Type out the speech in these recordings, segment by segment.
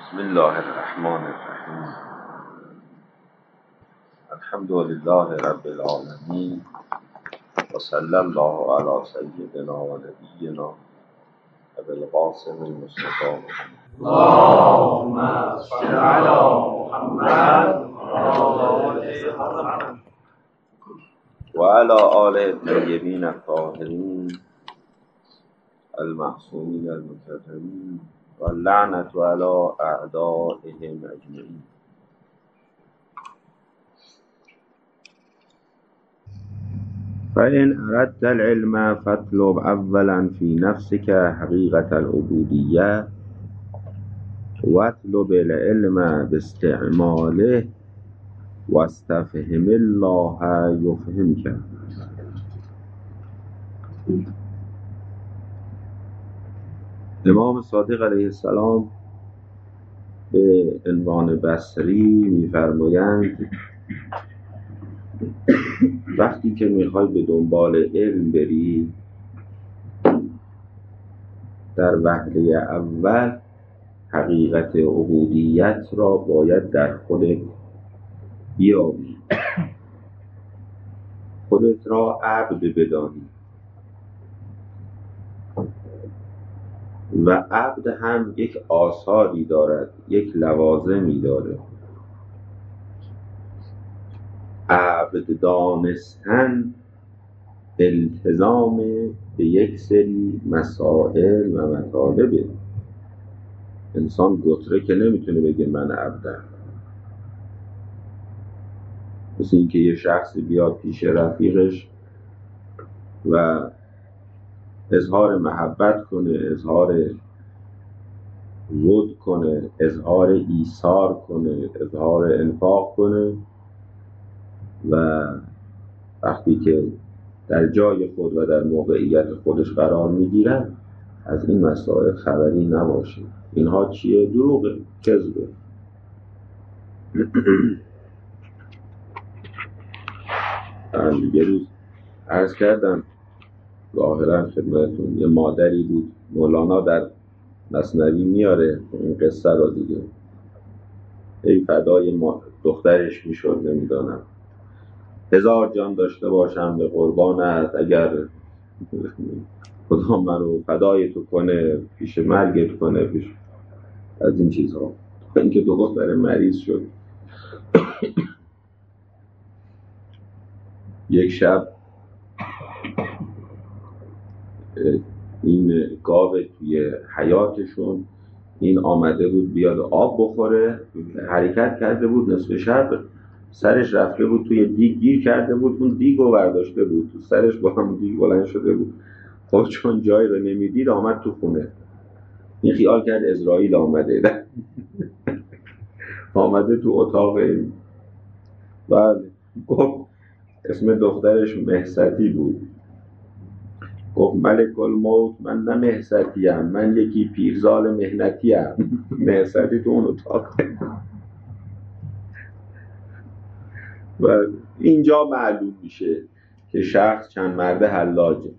بسم الله الرحمن الرحیم. الحمد لله رب العالمین و صلی الله علی سیدنا و نبینا ابی القاسم المصطفى اللهم صل على محمد و علی آله الطیبین الطاهرین المعصومین المطهرین و اللعنة علی اعدائهم اجمعین. فإن أردت العلم فاطلب أولا في نفسك حقيقة العبودية واطلب العلم باستعماله واستفهم الله يفهمك. امام صادق علیه السلام به عنوان بصری می‌فرمایند وقتی که میخوای به دنبال علم بری در وهله اول حقیقت عبودیت را باید در خودت بیابی، خودت را عبد بدانی و عبد هم یک آثاری دارد، یک لوازمی داره. عبد دانستن التزام به یک سری مسائل و مطالبه. انسان گتره که نمیتونه بگه من عبدم. مثل اینکه یه شخصی بیاد پیش رفیقش و اظهار محبت کنه، اظهار ود کنه، اظهار ایثار کنه، اظهار انفاق کنه و وقتی که در جای خود و در موقعیت خودش قرار میگیرن از این مسائل خبری نباشه. اینها چیه؟ دروغه، کذبه. یه روز عرض کردم ظاهرا خدمتتون، یه مادری بود، مولانا در مثنوی میاره این قصه رو دیگه، ای فدای دخترش میشد، نمیدانم 1000 جان داشته باشم به قربانت، اگر خدا منو فدای تو کنه، پیش مرگت کنه، پیش از این چیزها. اینکه دختر مریض شد. یک شب این گاو توی حیاتشون این آمده بود بیاد آب بخوره، حرکت کرده بود، نصف شب سرش رفته بود توی دیگ، گیر کرده بود، اون دیگو برداشته بود تو سرش، با هم دیگ بلند شده بود. خب چون جایی رو نمیدید آمد تو خونه. این خیال کرد اسرائیل آمده آمده تو اتاق این. بعد گفت، اسم دخترش مهستی بود، گفت ملک الموت من نه مهستیم، من یکی پیرزال مهنتیم. مهستی تو اون اتاق. و اینجا معلوم میشه که شخص چند مرد حلاجه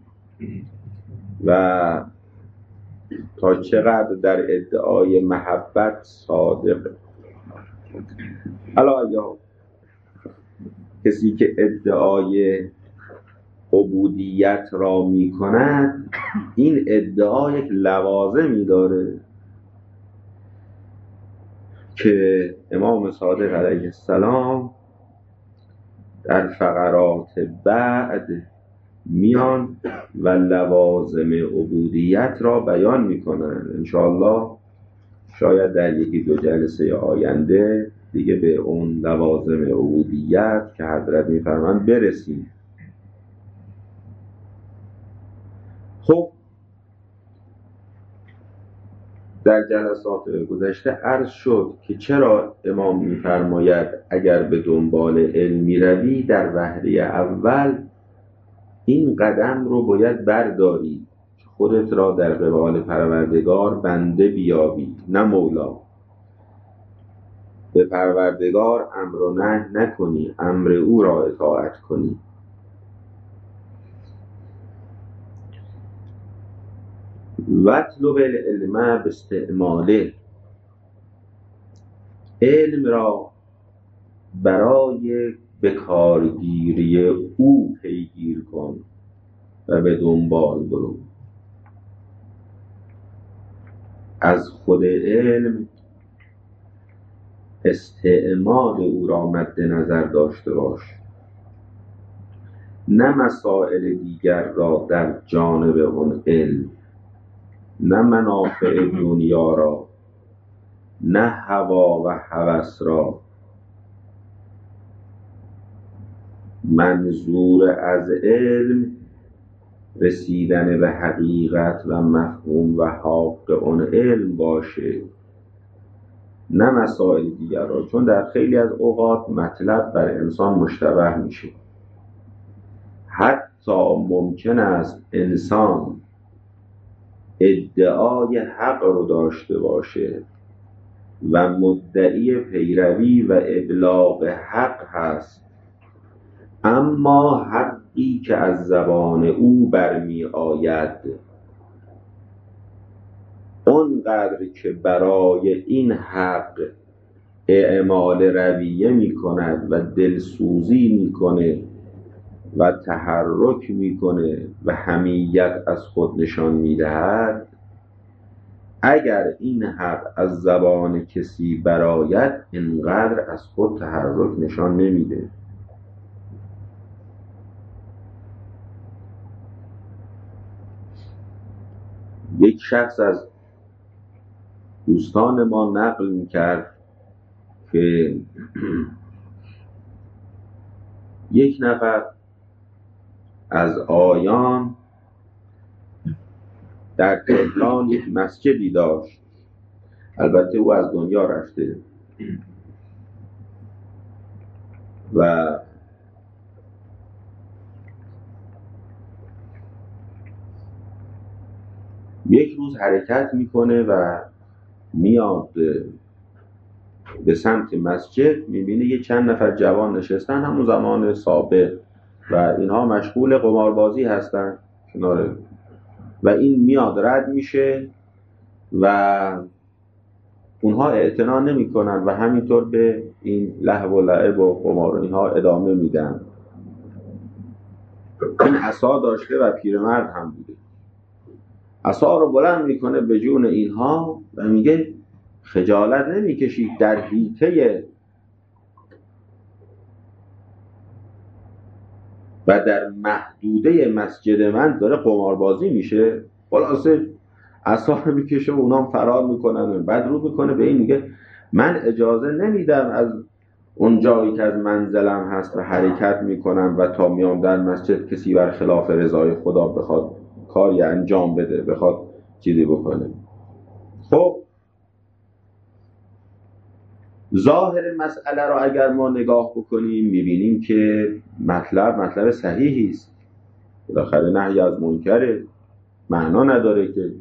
و تا چقدر در ادعای محبت صادقه. حالا یا کسی که ادعای عبودیت را می کند، این ادعا یک لوازمی داره که امام صادق علیه السلام در فقرات بعد میان و لوازم عبودیت را بیان میکنن. انشاءالله شاید در یکی دو جلسه آینده دیگه به اون لوازم عبودیت که حضرت میفرمایند برسیم. خب در جلسات گذشته عرض شد که چرا امام میفرماید اگر به دنبال علم میروی در وهله اول این قدم رو باید برداری، خودت را در قبال پروردگار بنده بیابی، نه مولا. به پروردگار امر و نهی نکنی، امر او را اطاعت کنی. واطلب العلم باستعماله، علم را برای بکارگیری او پیگیر کن و به دنبال برو. از خود علم استعمال او را مد نظر داشته باش، نه مسائل دیگر را در جانب اون علم، نه منافع دنیا را، نه هوا و هوس را. منظور از علم رسیدن به حقیقت و مفهوم و حق اون علم باشه، نه مسائل دیگر را، چون در خیلی از اوقات مطلب بر انسان مشتبه میشه. حتی ممکن است انسان ادعای حق رو داشته باشه و مدعی پیروی و ابلاغ حق هست، اما حقی که از زبان او برمی آید اونقدر که برای این حق اعمال رویه می کند و دلسوزی می کنه و تحرک می کنه و حمیت از خود نشان می دهد، اگر این حق از زبان کسی برآید اینقدر از خود تحرک نشان نمیده. یک شخص از دوستان ما نقل میکرد که یک نفر از آیان در تهران یک مسجدی داشت، البته او از دنیا رفته، و یک روز حرکت میکنه و میاد به سمت مسجد، میبینه یه چند نفر جوان نشستن، همون زمان سابق، و اینها مشغول قماربازی هستن کناره، و این میاد رد میشه و اونها اعتنا نمی کنن و همینطور به این لهو و لعب و قمار و اینها ادامه میدن. این عصا داشته و پیرمرد هم بوده، عصا رو بلند میکنه به جون اینها و میگه خجالت نمیکشید در حیطه و در محدوده مسجد من داره قماربازی میشه؟ خلاصه عصا رو میکشه و اونام فرار میکنن. بعد رو میکنه به این میگه من اجازه نمیدم از اون جایی که از منزلم هست و حرکت میکنم و تا میام در مسجد کسی بر خلاف رضای خدا بخواد کاری انجام بده، بخواد چیزی بکنه. خب ظاهر مسئله رو اگر ما نگاه بکنیم میبینیم که مطلب صحیحی است. بالاخره نهی از منکره، معنا نداره که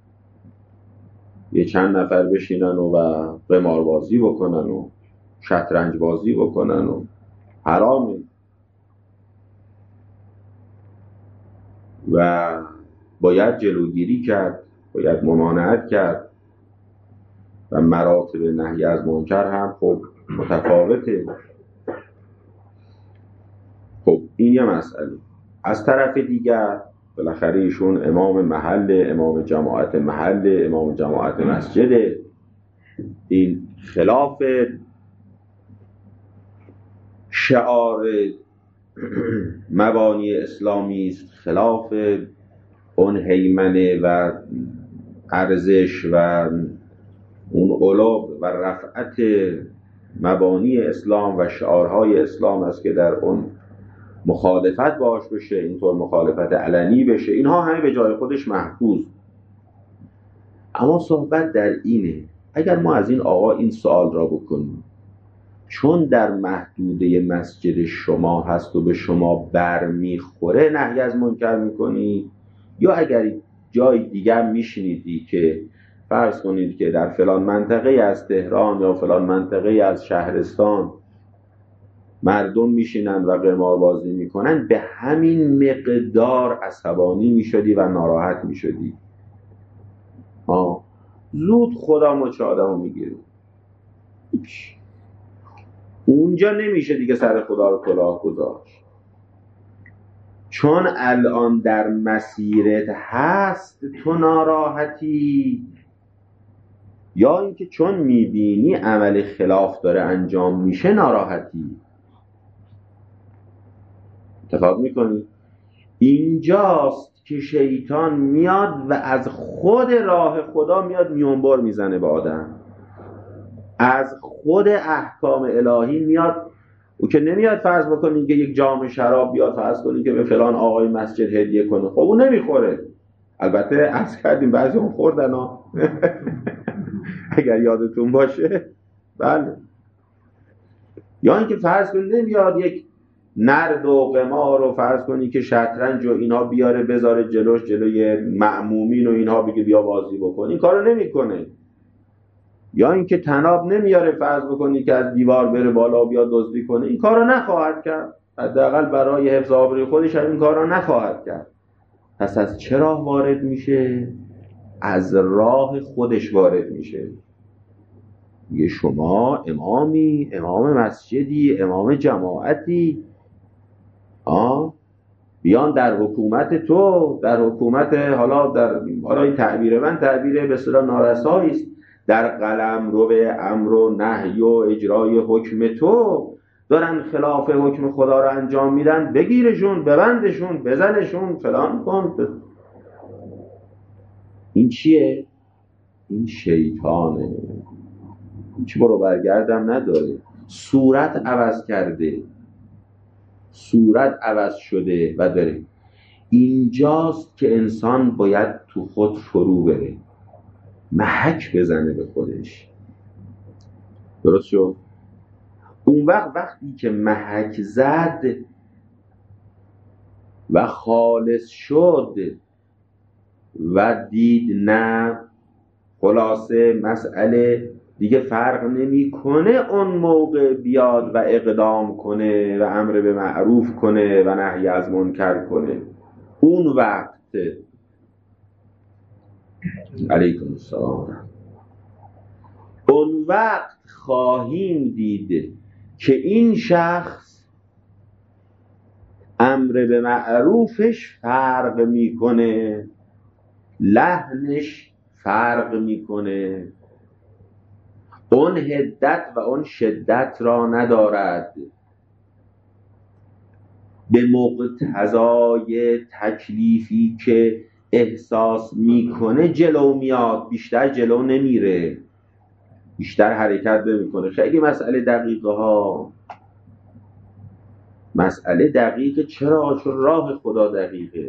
یه چند نفر بشینن و قمار بازی بکنن و شطرنج بازی بکنن و حرامه و باید جلوگیری کرد، باید ممانعت کرد و مراتب نهی از منکر هم خب متفاوته. خب این یه مسئله. از طرف دیگر بالاخره ایشون امام محل، امام جماعت محل، امام جماعت مسجد، این خلاف شعار مبانی اسلامی است، خلاف اون هیمنه و ارزش و اون علو و رفعت مبانی اسلام و شعارهای اسلام است که در اون مخالفت باش بشه، اینطور مخالفت علنی بشه. اینها همه به جای خودش محفوظ. اما صحبت در اینه اگر ما از این آقا این سوال را بکنیم، چون در محدوده مسجد شما هست و به شما برمیخوره نهی از منکر میکنی، یا اگر جای دیگر میشنیدی که فرض کنید که در فلان منطقه از تهران یا فلان منطقه از شهرستان مردم میشینن و قماربازی میکنن، به همین مقدار عصبانی میشدی و ناراحت میشدی. زود خدا مچ آدمو میگیره. اونجا نمیشه دیگه سر خدا رو کلاه گذاشت، چون الان در مسیرت هست تو ناراحتی، یا اینکه چون میبینی عمل خلاف داره انجام میشه ناراحتی. اتفاق میکنی؟ اینجاست که شیطان میاد و از خود راه خدا میاد میونبر میزنه به آدم، از خود احکام الهی میاد. او که نمیاد فرض بکنین که یک جام شراب بیاد فرض کنین که به فلان آقای مسجد هدیه کنه، خب اون نمیخوره. البته عرض کردیم بعضی اون خوردن ها اگر یادتون باشه. بله. یا اینکه فرض کنین نمیاد یک نرد و قمار رو فرض کنی که شطرنج و اینا بیاره بذاره جلوش، جلوی مأمومین و اینها بگه بیا بازی بکن، این کارو نمیکنه. یا اینکه طناب نمیاره فرض بکنی که از دیوار بره بالا و بیا دزدی کنه، این کارو نخواهد کرد. حداقل برای حفظ آبروی خودش این کارو نخواهد کرد. پس از چه راه وارد میشه؟ از راه خودش وارد میشه. میگه شما امامی، امام مسجدی، امام جماعتی، بیان در حکومت تو، در حکومت حالا این تعبیر من تعبیر به اصطلاح نارسایی است، در قلمرو امر و نهی و اجرای حکم تو دارن خلاف حکم خدا رو انجام میدن، بگیرشون، ببندشون، بزنشون، فلان کن. این چیه؟ این شیطانه. هیچ برو برگردم نداره. صورت عوض کرده، صورت عوض شده و داره. اینجاست که انسان باید تو خود فرو بره، محک بزنه به خودش. درست شد؟ اون وقتی که محک زد و خالص شد و دید نه خلاصه مسئله دیگه فرق نمیکنه، اون موقع بیاد و اقدام کنه و امر به معروف کنه و نهی از منکر کنه. اون وقت علیکم السلام، اون وقت خواهیم دید که این شخص امر به معروفش فرق میکنه، لحنش فرق میکنه، اون حدت و اون شدت را ندارد، به مقتضای تکلیفی که احساس میکنه جلو میاد، بیشتر جلو نمیره، بیشتر حرکت نمیکنه. خیلی مسئله دقیقه ها، مسئله دقیقه. چرا؟ چون راه خدا دقیقه.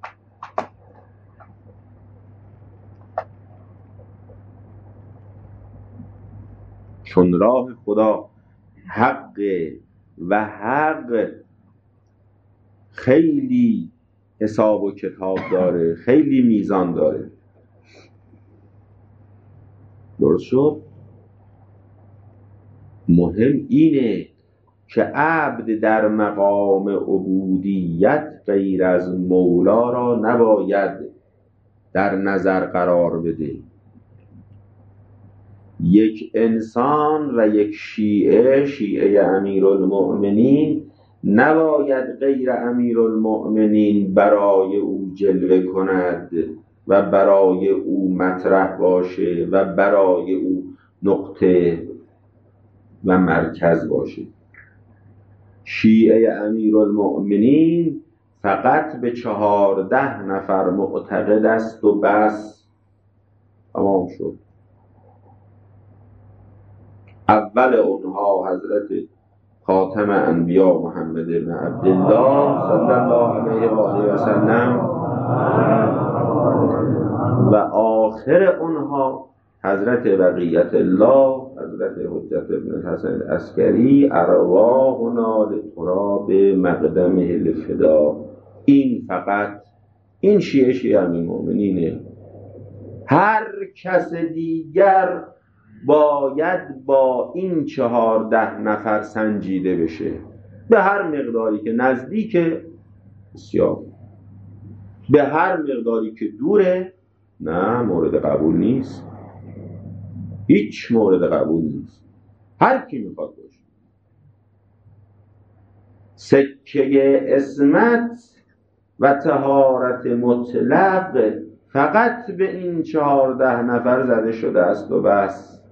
چون راه خدا حق و حق خیلی حساب و کتاب داره، خیلی میزان داره. درست شد؟ مهم اینه که عبد در مقام عبودیت غیر از مولا را نباید در نظر قرار بده. یک انسان و یک شیعه امیرالمؤمنین نباید غیر امیرالمؤمنین برای او جلوه کند و برای او مطرح باشه و برای او نقطه و مرکز باشه. شیعه امیرالمؤمنین فقط به 14 نفر معتقد است و بس، تمام شد. اول اونها حضرت خاتم انبیا محمد بن عبدالله صلی الله علیه و آله و سلم و آخر اونها حضرت بقیت الله حضرت حجت ابن الحسن العسکری ارواحنا لتراب مقدمه الفدا. این فقط این شیعه امیرالمؤمنینه. هر کس دیگر باید با این 14 نفر سنجیده بشه، به هر مقداری که نزدیک بسیار، به هر مقداری که دوره نه، مورد قبول نیست، هیچ مورد قبول نیست. هر کی میخواد باشه. سکه عصمت و طهارت مطلق فقط به این 14 نفر زده شده است و بس.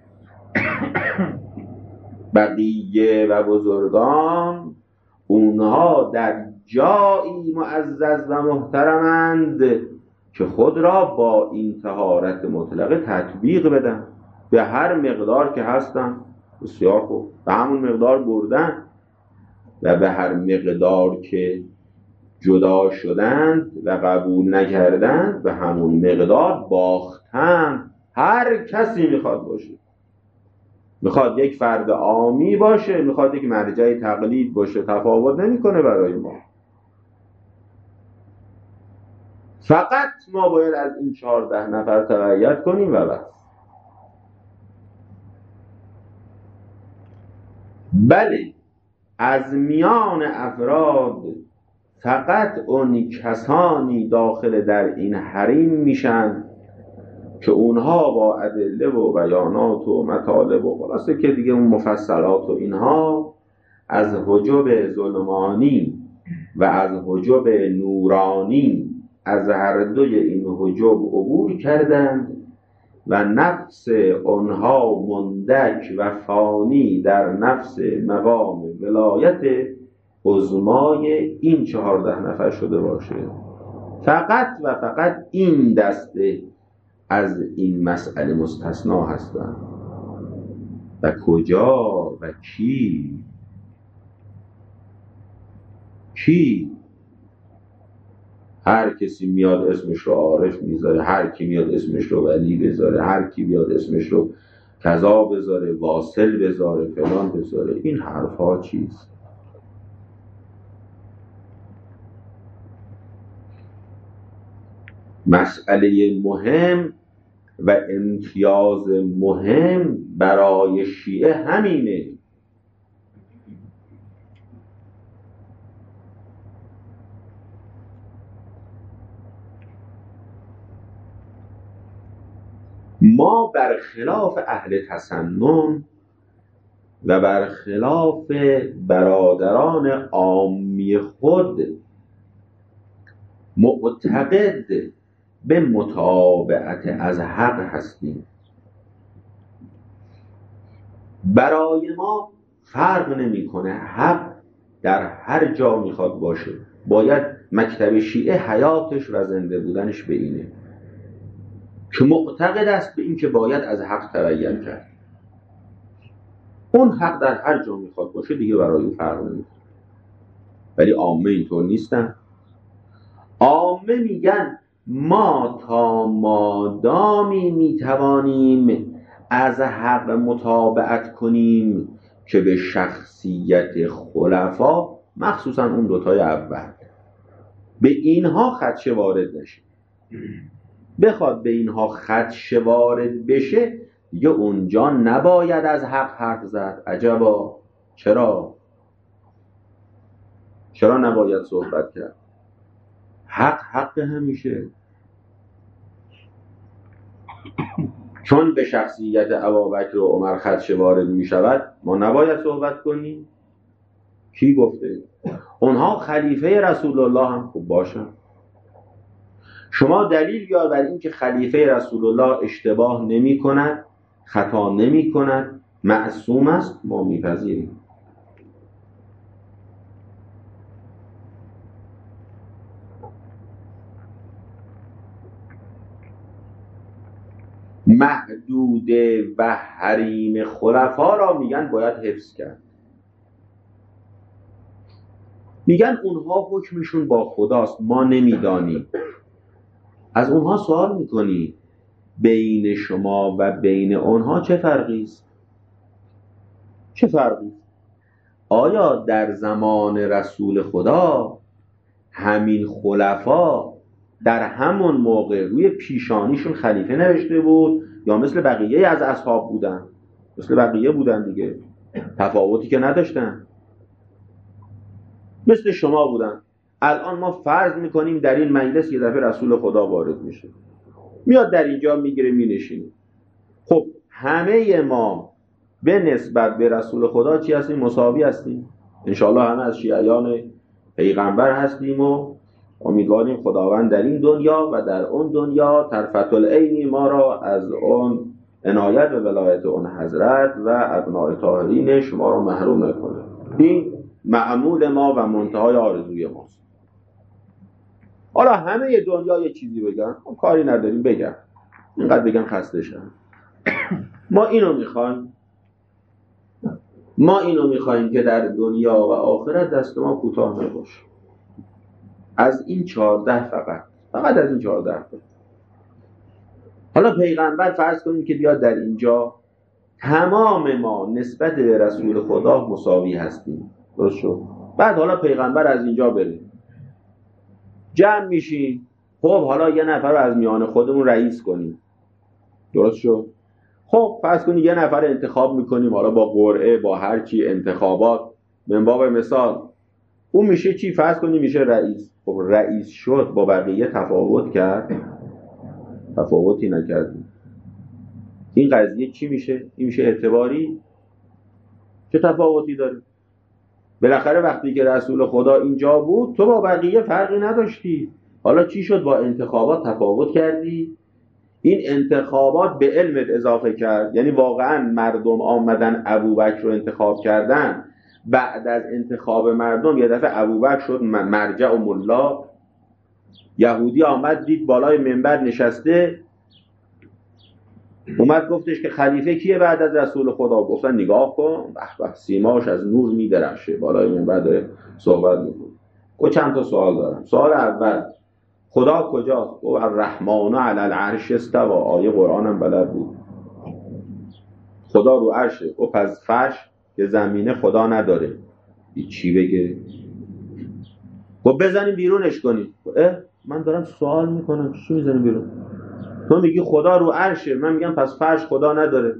بقیه و بزرگان اونها در جایی معزز و محترمند که خود را با این طهارت مطلقه تطبیق بدن، به هر مقدار که هستن. بسیار خوب، به همون مقدار بردن و به هر مقدار که جدا شدند و قبول نکردند به همون مقدار باختند. هر کسی میخواد باشه، میخواد یک فرد عامی باشه، میخواد یک مرجع تقلید باشه، تفاوت نمیکنه برای ما. فقط ما باید از این 14 نفر تبعیت کنیم و بس. بله، از میان افراد فقط اون کسانی داخل در این حریم میشن که اونها با ادله و بیانات و مطالب و خلاصه که دیگه اون مفصلات و اینها از حجب ظلمانی و از حجب نورانی، از هر دوی این حجب عبور کردند و نفس آنها مندک و فانی در نفس مقام ولایت عظمای این 14 نفر شده باشه. فقط و فقط این دسته از این مسئله مستثنا هستند. و کجا و کی؟ هر کسی میاد اسمش رو عارف میذاره، هر کی میاد اسمش رو ولی بذاره، هر کی بیاد اسمش رو قضا بذاره، واصل بذاره، فلان بذاره. این حرفا چیست؟ مسئله مهم و امتیاز مهم برای شیعه همینه. ما برخلاف اهل تسنن و برخلاف برادران عامی خود معتقد به متابعت از حق هستیم. برای ما فرق نمیکنه، حق در هر جا میخواد باشه. باید مکتب شیعه حیاتش و زنده بودنش به اینه که معتقد است به این که باید از حق تبیین کرد. اون حق در هر جا میخواد باشه، دیگه برای اون فرق نمیکنه. ولی عامه اینطور نیستن. عامه میگن ما تا مادامی میتوانیم از حق متابعت کنیم که به شخصیت خلفا، مخصوصا اون دوتای اول، به اینها خدشه وارد نشه. بخواد به اینها خدشه وارد بشه دیگه اونجا نباید از حق حرف زد. عجبا، چرا نباید صحبت کرد؟ حق همیشه. چون به شخصیت ابوبکر و عمر خدشه وارد می شود ما نباید صحبت کنیم؟ کی گفته؟ اونها خلیفه رسول الله هم خوب باشن. شما دلیل بیار بر این که خلیفه رسول الله اشتباه نمی کند، خطا نمی کند، معصوم است، ما میپذیریم. محدود و حریم خلفا را میگن باید حفظ کرد. میگن اونها حکمشون با خداست، ما نمیدانیم. از اونها سوال میکنی بین شما و بین اونها چه فرقی است؟ چه فرقی؟ آیا در زمان رسول خدا همین خلفا در همون موقع روی پیشانیشون خلیفه نوشته بود یا مثل بقیه از اصحاب بودن؟ مثل بقیه بودن دیگه، تفاوتی که نداشتن، مثل شما بودن. الان ما فرض میکنیم در این مجلس یه دفعه رسول خدا وارد میشه، میاد در اینجا میگیره مینشینه. خب همه ما به نسبت به رسول خدا چی هستیم؟ مساوی هستیم. انشاءالله همه از شیعیان پیغمبر هستیم و امیدواریم خداوند در این دنیا و در اون دنیا طرفت العینی ما را از اون عنایت و ولایت اون حضرت و ابناء طاهرینش ما را محروم نکنه. این معمول ما و منتهای آرزوی ماست. حالا همه دنیا یه چیزی بگن، کاری نداریم بگن، اینقدر بگن خسته شن. ما اینو میخوایم که در دنیا و آخرت دست ما کوتاه نباشه. از این 14 فقط از این 14. حالا پیغمبر فرض کنیم که بیاد در اینجا تمام ما نسبت به رسول خدا مساوی هستیم، درست شد؟ بعد حالا پیغمبر از اینجا بره، جمع میشیم، خب حالا یه نفر رو از میان خودمون رئیس کنیم، درست شد؟ خب فرض کنیم یه نفر انتخاب میکنیم، حالا با قرعه با هر چی انتخابات، من باب مثال اون میشه چی؟ فرض کنیم میشه رئیس. خب رئیس شد، با بقیه تفاوت کرد؟ تفاوتی نکرد. این قضیه چی میشه؟ این میشه اعتباری؟ چه تفاوتی داره؟ بالاخره وقتی که رسول خدا اینجا بود تو با بقیه فرقی نداشتی، حالا چی شد؟ با انتخابات تفاوت کردی؟ این انتخابات به علمت اضافه کرد، یعنی واقعا مردم آمدن ابوبکر رو انتخاب کردن، بعد از انتخاب مردم یه دفعه ابوبکر شد مرجع و ملا. یهودی آمد دید بالای منبر نشسته، اومد گفتش که خلیفه کیه بعد از رسول خدا؟ گفتن نگاه کن، به سیماش از نور میدرخشه، بالای منبر داره صحبت میکنه. او چند تا سوال دارم. سوال اول، خدا کجاست؟ او الرحمن علی العرش استوى، آیه قرآنم بلد بود. خدا رو عرشه. او پس فرش که زمینه خدا نداره. چی بگه؟ خب بزنیم بیرونش کنیم. من دارم سوال میکنم، چی میزنیم بیرون؟ تو میگی خدا رو عرشه، من میگم پس فرش خدا نداره.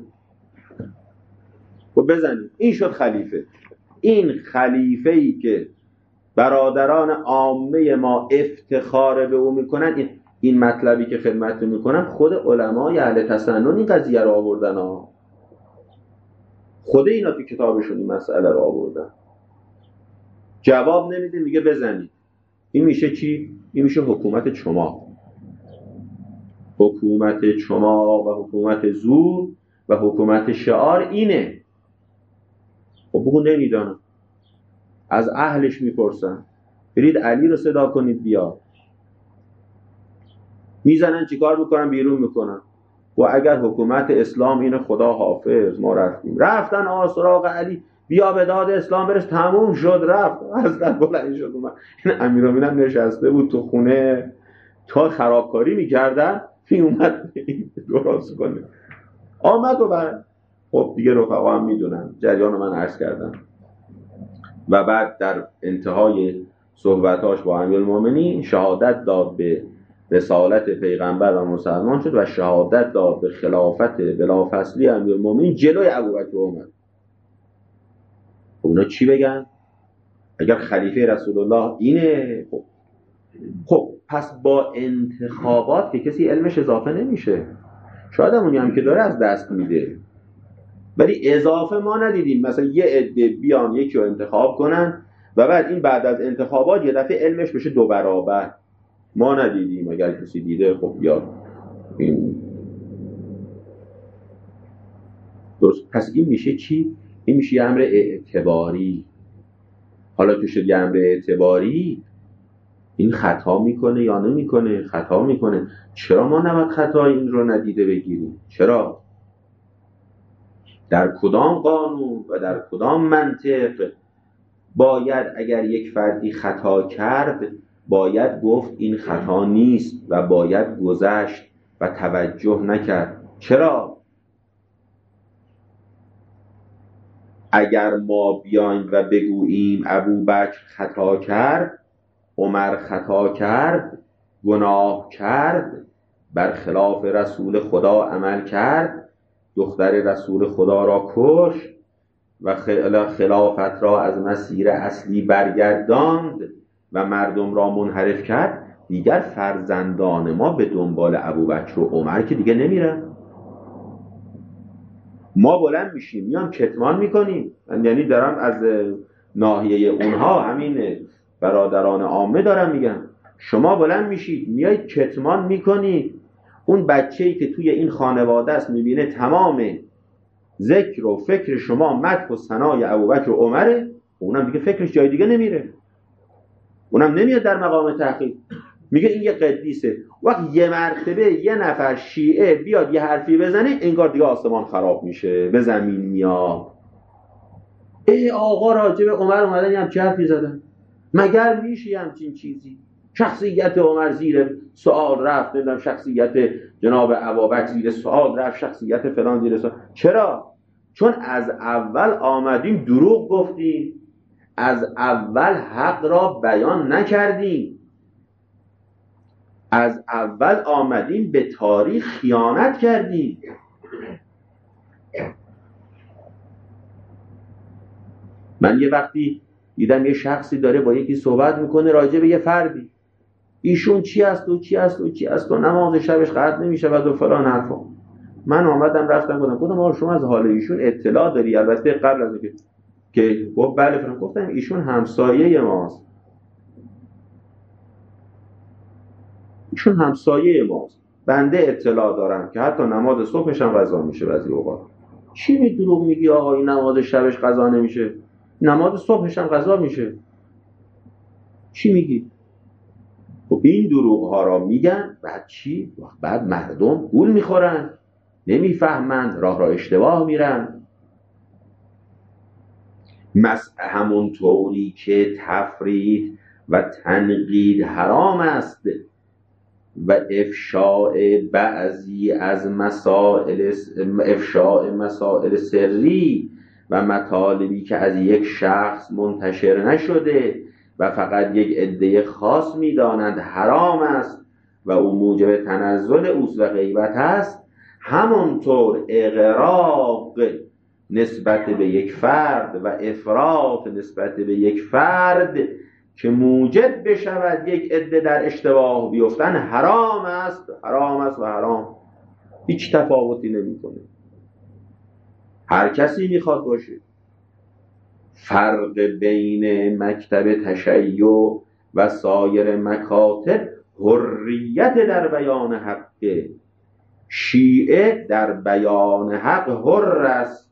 خب بزنیم. این شد خلیفه. این خلیفه‌ای که برادران عامه ما افتخار به او میکنن، این مطلبی که خدمت میکنن خود علمای اهل تسنن این قضیه رو آوردن ها. خود اینا تو کتابشون این مسئله رو آوردن. جواب نمیده، میگه بزنید. این میشه چی؟ این میشه حکومت شما. حکومت شما و حکومت زور و حکومت شعار اینه. خب بگو نمیدانم. از اهلش میپرسن، برید علی رو صدا کنید بیا. میزنن چیکار میکنن؟ بیرون میکنن. و اگر حکومت اسلام اینه خدا حافظ، ما رفتن سراغ علی، بیا به داد اسلام برس، تموم شد، رفت. حضرت بلند شد اومد. این امیرالمومنین نشسته بود تو خونه، تا خرابکاری میکردن، این اومد درست کنه. آمد و بعد خب دیگه رفقا هم میدونن جریان من عرض کردم. و بعد در انتهای صحبتاش با امیرالمومنین شهادت داد به رسالت پیغمبر و مسلمان شد و شهادت داد به خلافت بلافصلی امیرالمومنین جلوی ابوبکر اومد. خب اونا چی بگن؟ اگر خلیفه رسول الله اینه، خب پس با انتخابات که کسی علمش اضافه نمیشه. شاید همونی هم که داره از دست میده، ولی اضافه ما ندیدیم. مثلا یه عده بیان یکی رو انتخاب کنن و بعد این بعد از انتخابات یه دفعه علمش بشه 2 برابر. ما ندیدیم. اگر کسی دیده خب بیاد این درست. پس این میشه چی؟ این میشه یه امر اعتباری. حالا که شد یه امر اعتباری، این خطا میکنه یا نمیکنه؟ خطا میکنه. چرا ما نباید خطای این رو ندیده بگیریم؟ چرا؟ در کدام قانون و در کدام منطق باید اگر یک فردی خطا کرد باید گفت این خطا نیست و باید گذشت و توجه نکرد؟ چرا؟ اگر ما بیایم و بگوییم ابوبکر خطا کرد، عمر خطا کرد، گناه کرد، برخلاف رسول خدا عمل کرد، دختر رسول خدا را کش و خلافت را از مسیر اصلی برگرداند و مردم را منحرف کرد، دیگر فرزندان ما به دنبال ابوبکر و عمر که دیگه نمیرن. ما بلند میشیم میام کتمان میکنیم، یعنی دارم از ناحیه اونها، همین برادران عامه دارم میگم، شما بلند میشید میایید کتمان میکنید. اون بچه‌ای که توی این خانواده است میبینه تمام ذکر و فکر شما مدح و ثنای ابوبکر و عمره، اونم دیگه فکرش جای دیگه نمیره، اونم نمیاد در مقام تحقیق، میگه این یه قدیسه. وقت یه مرتبه یه نفر شیعه بیاد یه حرفی بزنه انگار دیگه آسمان خراب میشه، به زمین میاد. ای آقا راجب عمر اومدن یه همچین حرفی زدن، مگر میشه همچین چیزی؟ شخصیت عمر زیر سوال رفت، نمیدونم شخصیت جناب ابوبکر زیر سوال رفت، شخصیت فلان زیر سوال. چرا؟ چون از اول آمدیم دروغ گفتیم، از اول حق را بیان نکردیم، از اول آمدیم به تاریخ خیانت کردیم. من یه وقتی دیدم یه شخصی داره با یکی صحبت میکنه راجع به یه فردی، ایشون چی است و چی است و چی است و نماز شبش قطع نمیشود و فلان حرفا. من آمدم رفتم گفتم آقا شما از حال ایشون اطلاع داری؟ البته قبل از اینکه که گفت بله فلان، گفتم ایشون همسایه ماست، ایشون همسایه ماست، بنده اطلاع دارم که حتی نماز صبحش هم قضا میشه بعضی اوقات. چی می دروغ میگی آقا این نماز شبش قضا نمیشه، نماز صبحش هم قضا میشه، چی میگی؟ خب این دروغ ها را میگن، بعد چی؟ بعد مردم گول میخورن، نمیفهمند، راه را اشتباه میرن. همون طوری که تفرید و تنقید حرام است و افشاء بعضی از افشاء مسائل سری و مطالبی که از یک شخص منتشر نشده و فقط یک عده خاص میدانند حرام است و او موجب تنزل اوست و غیبت است، همونطور اغراق نسبت به یک فرد و افراط نسبت به یک فرد که موجب بشود یک عده در اشتباه بیفتن حرام است، حرام است و حرام هیچ تفاوتی نمیکنه. هر کسی میخواد باشه. فرق بین مکتب تشیع و سایر مکاتب حریت در بیان حق. شیعه در بیان حق حر است،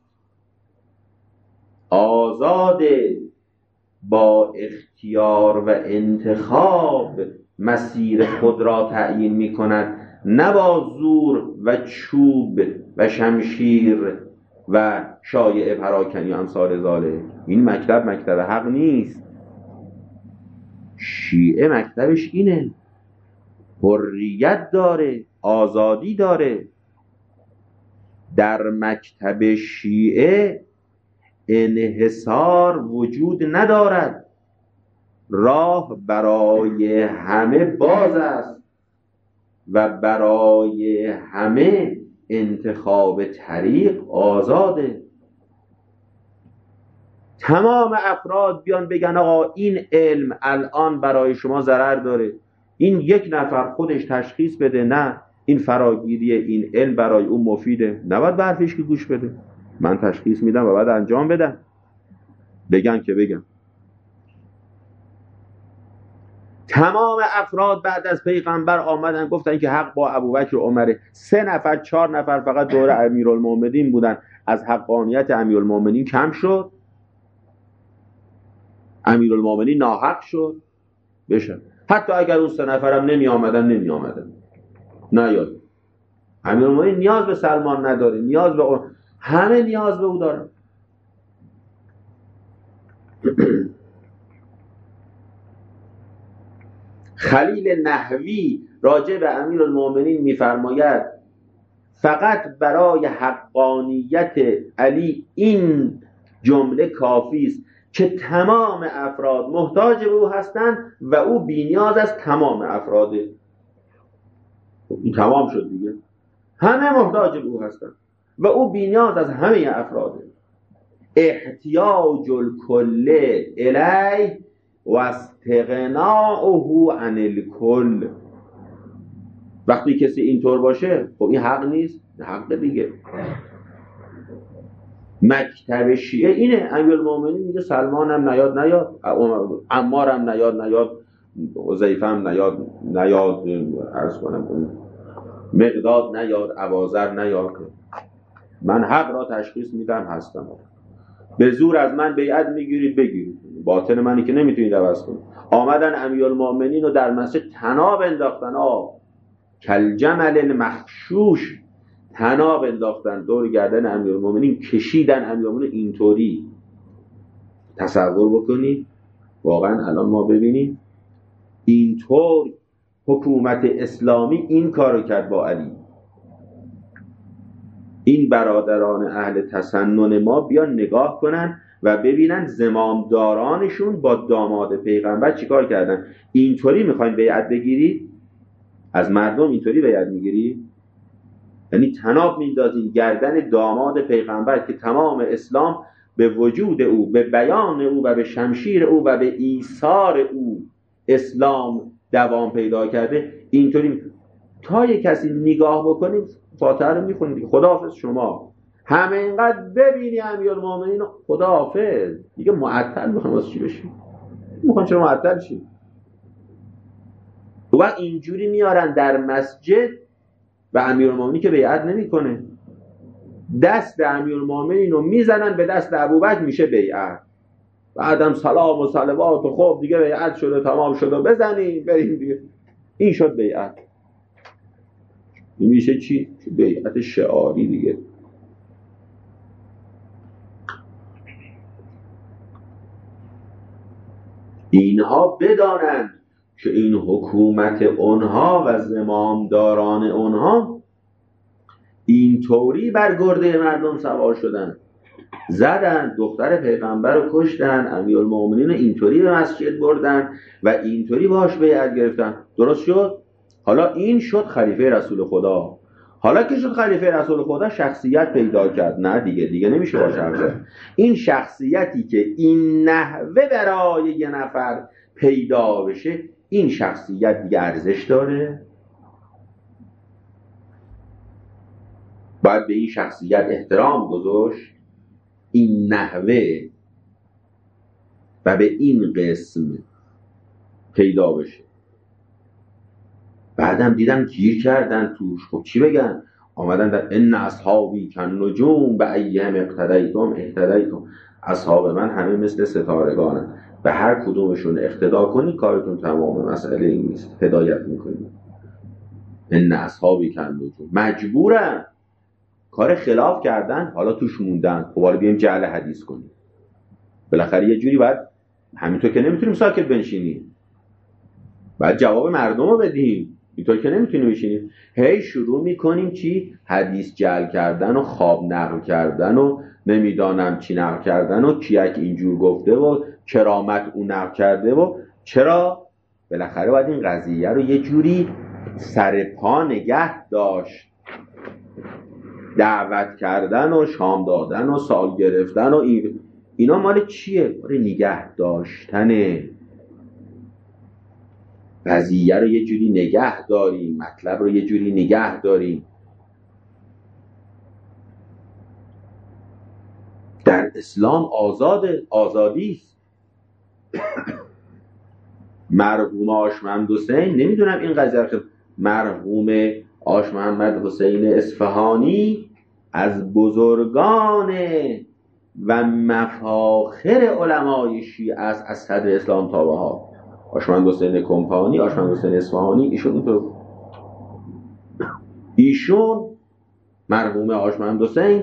آزاد، با اختیار و انتخاب مسیر خود را تعیین می کند، نه با زور و چوب و شمشیر و شایعه پراکنی امثال ذالک. این مکتب حق نیست. شیعه مکتبش اینه، حریت داره، آزادی داره. در مکتب شیعه انحصار وجود ندارد، راه برای همه باز است و برای همه انتخاب طریق آزاده. تمام افراد بیان بگن آقا این علم الان برای شما ضرر داره، این یک نفر خودش تشخیص بده نه این فراگیری این علم برای اون مفیده، نباید به حرفش که گوش بده، من تشخیص میدم و بعد انجام بدم. بگن که بگن. تمام افراد بعد از پیغمبر آمدن گفتن که حق با ابوبکر و عمره. 3 نفر 4 نفر فقط دور امیرالمومنین بودن، از حقانیت امیرالمومنین کم شد، امیرالمومنین ناحق شد بشه. حتی اگر اون 3 نفرم نمی آمدن نیاد. امیرالمومنین نیاز به سلمان نداره، نیاز به همه نیاز به او دارن. خلیل نحوی راجع به امیرالمومنین می‌فرماید فقط برای حقانیت علی این جمله کافی است که تمام افراد محتاج به او هستند و او بی‌نیاز از تمام افراده. این تمام شد دیگه، همه محتاج به او هستند و او بی‌نیاز از همه افراده. احتیاج الکل الیه و استغناؤه عن الکل. وقتی کسی اینطور باشه خب این حق نیست، حق دیگه. مکتب شیعه اینه. امیرالمومنین میگه سلمانم نیاد، عمارم نیاد، حذیفه‌ام نیاد، عرض کنم مقداد نیاد، اباذر نیاد. من حق را تشخیص میدم، هستم. به زور از من بیعت میگیرید بگیرید، باطن منی که نمیتونید عوض کنید. آمدن امیرالمومنین رو در مسجد طناب انداختن، کالجمل المخشوش، طناب انداختن دور گردن امیرالمومنین، کشیدن امیرالمومنین اینطوری. تصور بکنید واقعا الان ما ببینیم اینطور حکومت اسلامی این کارو کرد با علی. این برادران اهل تسنن ما بیان نگاه کنن و ببینن زمامدارانشون با داماد پیغمبر چیکار کردن. اینطوری میخواین بیعت بگیرید از مردم؟ اینطوری بیعت میگیرید؟ یعنی طناب میندازید گردن داماد پیغمبر که تمام اسلام به وجود او، به بیان او و به شمشیر او و به ایثار او اسلام دوام پیدا کرده. اینطوری تا یک کسی نگاه بکنیم فاتحه رو میخونید، خداحافظ شما همه اینقدر ببینی امیرالمومنین خداحافظ دیگه. معطل میخوام واسه چی بشیم؟ میخوام چرا معطل شیم؟ و اینجوری میارن در مسجد و امیرالمومنین که بیعت نمیکنه، دست امیرالمومنین رو میزنن به دست ابوبکر، میشه بیعت. بعدم سلام و صلوات و خب دیگه بیعت شده، تمام شده، بزنیم بریم دیگه. این شد بیعت. این میشه چی؟ بیعت شعاری دیگه. اینها بدانند که این حکومت اونها و زمامداران اونها اینطوری بر گرده مردم سوار شدن، زدن دختر پیغمبر رو کشتن، امیرالمومنین اینطوری به مسجد بردن و اینطوری باهاش بیعت گرفتن. درست شد؟ حالا این شد خلیفه رسول خدا. حالا که شد خلیفه رسول خدا شخصیت پیدا کرد. نه دیگه نمیشه باشه حرف. این شخصیتی که این نحوه برای یه نفر پیدا بشه، این شخصیت دیگه ارزش داره. باید به این شخصیت احترام گذاشت. این نحوه و به این قسم پیدا بشه. بعدم دیدم گیر کردن توش. خب چی بگن؟ آمدن در ان اصحابی کن نجوم به ایهم اقتدیتم. اصحاب من همه مثل ستارگانن، به هر کدومشون اقتدا کنید کارتون تمامه. مسئله این نیست، هدایت میکنید. ان اصحابی کن نجوم، مجبورن کار خلاف کردن، حالا توش موندن. خب حالا بیایم جعل حدیث کنیم. بالاخره یه جوری باید، همینطور که نمیتونیم ساکت بنشینیم، باید جواب مردم رو بدیم. اینطور که نمیتونیم بشینیم هی شروع میکنیم چی؟ حدیث جعل کردن و خواب نقل کردن و نمیدانم چی نقل کردن و کیک اینجور گفته و کرامت اون نقل کرده و چرا؟ بالاخره باید این قضیه رو یه جوری سر پا نگه داشت. دعوت کردن و شام دادن و سال گرفتن و اینا مال چیه؟ مال نگه داشتنه. قضیه رو یه جوری نگه داریم، مطلب رو یه جوری نگه داریم. در اسلام آزادی است. مرحوم آش محمد حسین، نمیدونم این قضیه رو، مرحوم آش محمد حسین اصفهانی از بزرگان و مفاخر علمای شیعه است، از صدر اسلام تا بها. آش محمد حسین کمپانی، آش محمد حسین اصفهانی، ایشون مرحوم آش محمد حسین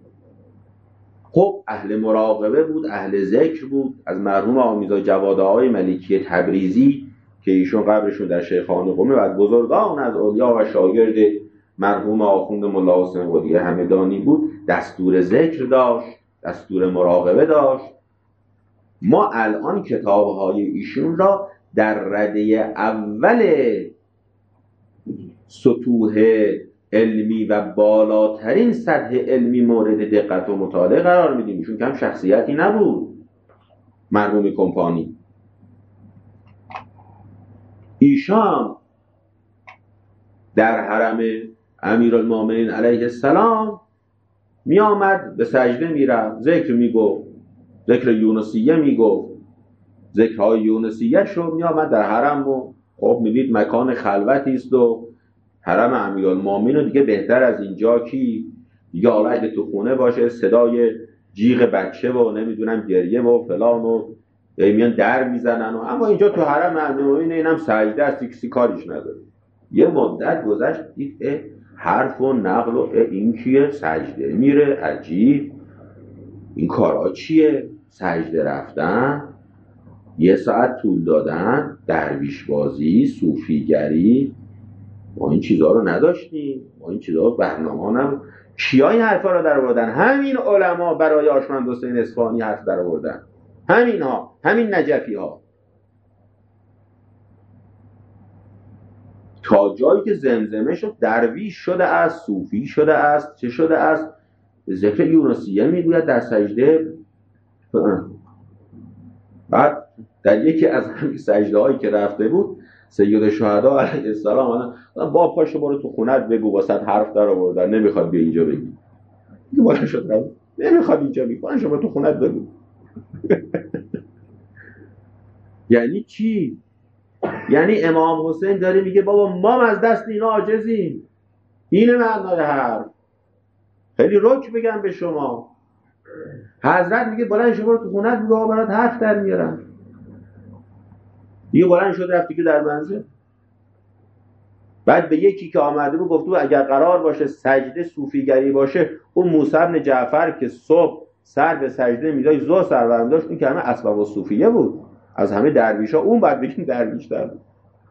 خب اهل مراقبه بود، اهل ذکر بود. از مرحوم آمیزا جواده‌های ملکی تبریزی که ایشون قبرشون در شیخان قم و از بزرگان از اولیا و شاگرد مرحوم آخوند ملا حسین قدی همدانی بود، دستور ذکر داشت، دستور مراقبه داشت. ما الان کتاب‌های ایشون را در رده اول سطوح علمی و بالاترین سطح علمی مورد دقت و مطالعه قرار میدیم. ایشون کم شخصیتی نبود مرحوم کمپانی. ایشان در حرم امیرالمومنین علیه السلام می آمد به سجده می رفت، ذکر می گفت، ذکر یونسیه می گفت، ذکرهای یونسیه شو می آمد در حرم و خب می دید مکان خلوتی است و حرم امیرالمومنین و دیگه بهتر از اینجا کی دیگه، حالا اگه تو خونه باشه صدای جیغ بچه و نمیدونم گریه و فلان و میان در میزنن و، اما اینجا تو حرم امیرالمومنین اینم سجده است، کسی کاریش نداره. یه مدت گذشت دید حرف و نقل و این کیه سجده میره، عجیب این کارا چیه، سجده رفتن، یه ساعت طول دادن، درویش بازی، صوفیگری، ما این چیزها رو نداشتیم، ما این چیزها رو برنامه نبود. کیا این حرفا رو در آوردن؟ همین علما برای آشمند حسین اصفهانی حرف در آوردن، همین ها، همین نجفی ها، تا جایی که زمزمه شد درویش شده است، صوفی شده است، چه شده است، ذکر یونسیه میگوید در سجده. بعد در یکی از همین سجده هایی که رفته بود سید شهدا علیه السلام با پاشو برو تو خونت بگو واسط حرف در آوردن، نمیخواد بیا اینجا بگی، دیگه بالا شد نمیخواد اینجا بگی، پاشو برو تو خونت بگو. یعنی چی؟ یعنی امام حسین داره میگه بابا ما از دست اینا عاجزیم، اینه معنای حرف. خیلی رک بگم به شما، حضرت میگه بلند شو برو تو خونت بگو برات حرف در میارن، دیگه بلند شد رفت که در منزل. بعد به یکی که آمده بود گفت اگر قرار باشه سجده صوفیگری باشه، اون موسی بن جعفر که صبح سر به سجده میداشت، ظهر سر برمی داشت، اون که همه اسباب صوفیه بود، از همه درویشا اون بعد بگیم درویش‌تر بود.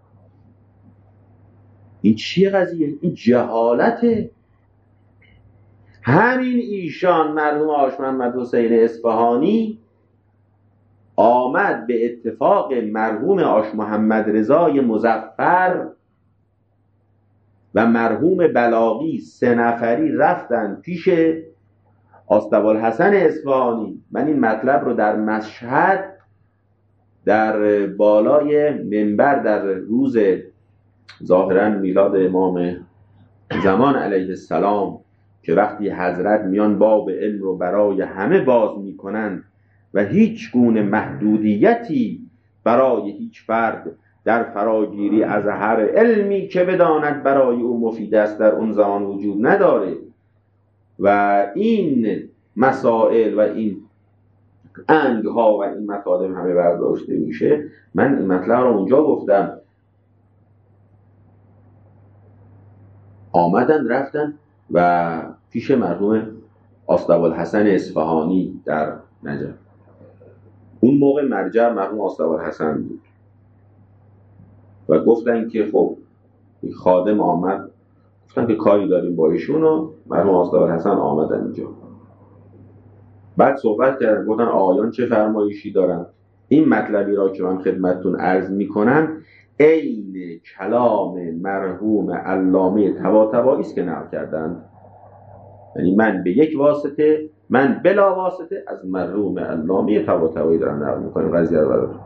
این چیه قضیه؟ این جهالته. همین ایشان مرحوم آش محمد حسین اصفهانی آمد به اتفاق مرحوم آش محمد رضای مظفر و مرحوم بلاغی 3 نفری رفتن پیش آستوالحسن اصفهانی. من این مطلب رو در مشهد در بالای منبر در روز ظاهرا میلاد امام زمان علیه السلام که وقتی حضرت میان باب علم رو برای همه باز میکنند و هیچ گونه محدودیتی برای هیچ فرد در فراگیری از هر علمی که بداند برای او مفید است در اون زمان وجود نداره و این مسائل و این انگ ها و این مطالب همه برداشته میشه. من این مطلب رو اونجا گفتم. آمدن رفتن و پیش مرحوم آستوالحسن اصفهانی در نجف. اون موقع مرجع مرحوم آستوالحسن بود و گفتن که خب خادم آمد، گفتن که کاری داریم با ایشون و مرحوم آستوالحسن آمدن اینجا. بعد صحبت کردن، گفتن آقایان چه فرمایشی دارن. این مطلبی را که من خدمتتون عرض میکنم عین کلام مرحوم علامه طباطبایی است که نقل کردند. یعنی من به یک واسطه، من بلا واسطه از مرحوم علامه طباطبایی دارم نقل میکنم قضیه رو براتون.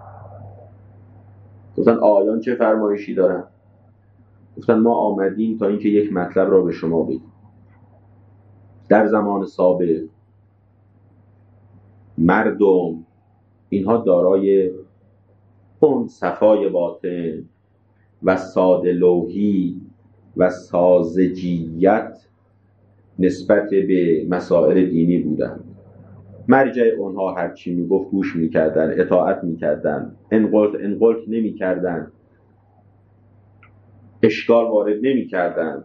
گفتن آقایان چه فرمایشی دارن؟ گفتن ما آمدیم تا اینکه یک مطلب را به شما بگیم. در زمان سابق مردم اینها دارای اون صفای باطن و ساده لوحی و ساذجیت نسبت به مسائل دینی بودند. مرجع اونها هر چی میگفت گوش میکردن، اطاعت میکردن، انقلت نمیکردن، اشکال وارد نمیکردن.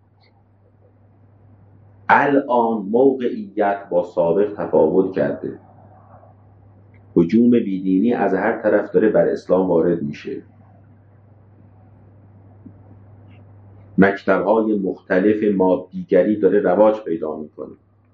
الان موقعیت با سابق تفاوت کرده. هجوم بیدینی از هر طرف داره بر اسلام وارد میشه. مکتب‌های مختلف مادیگری داره رواج پیدا میکنه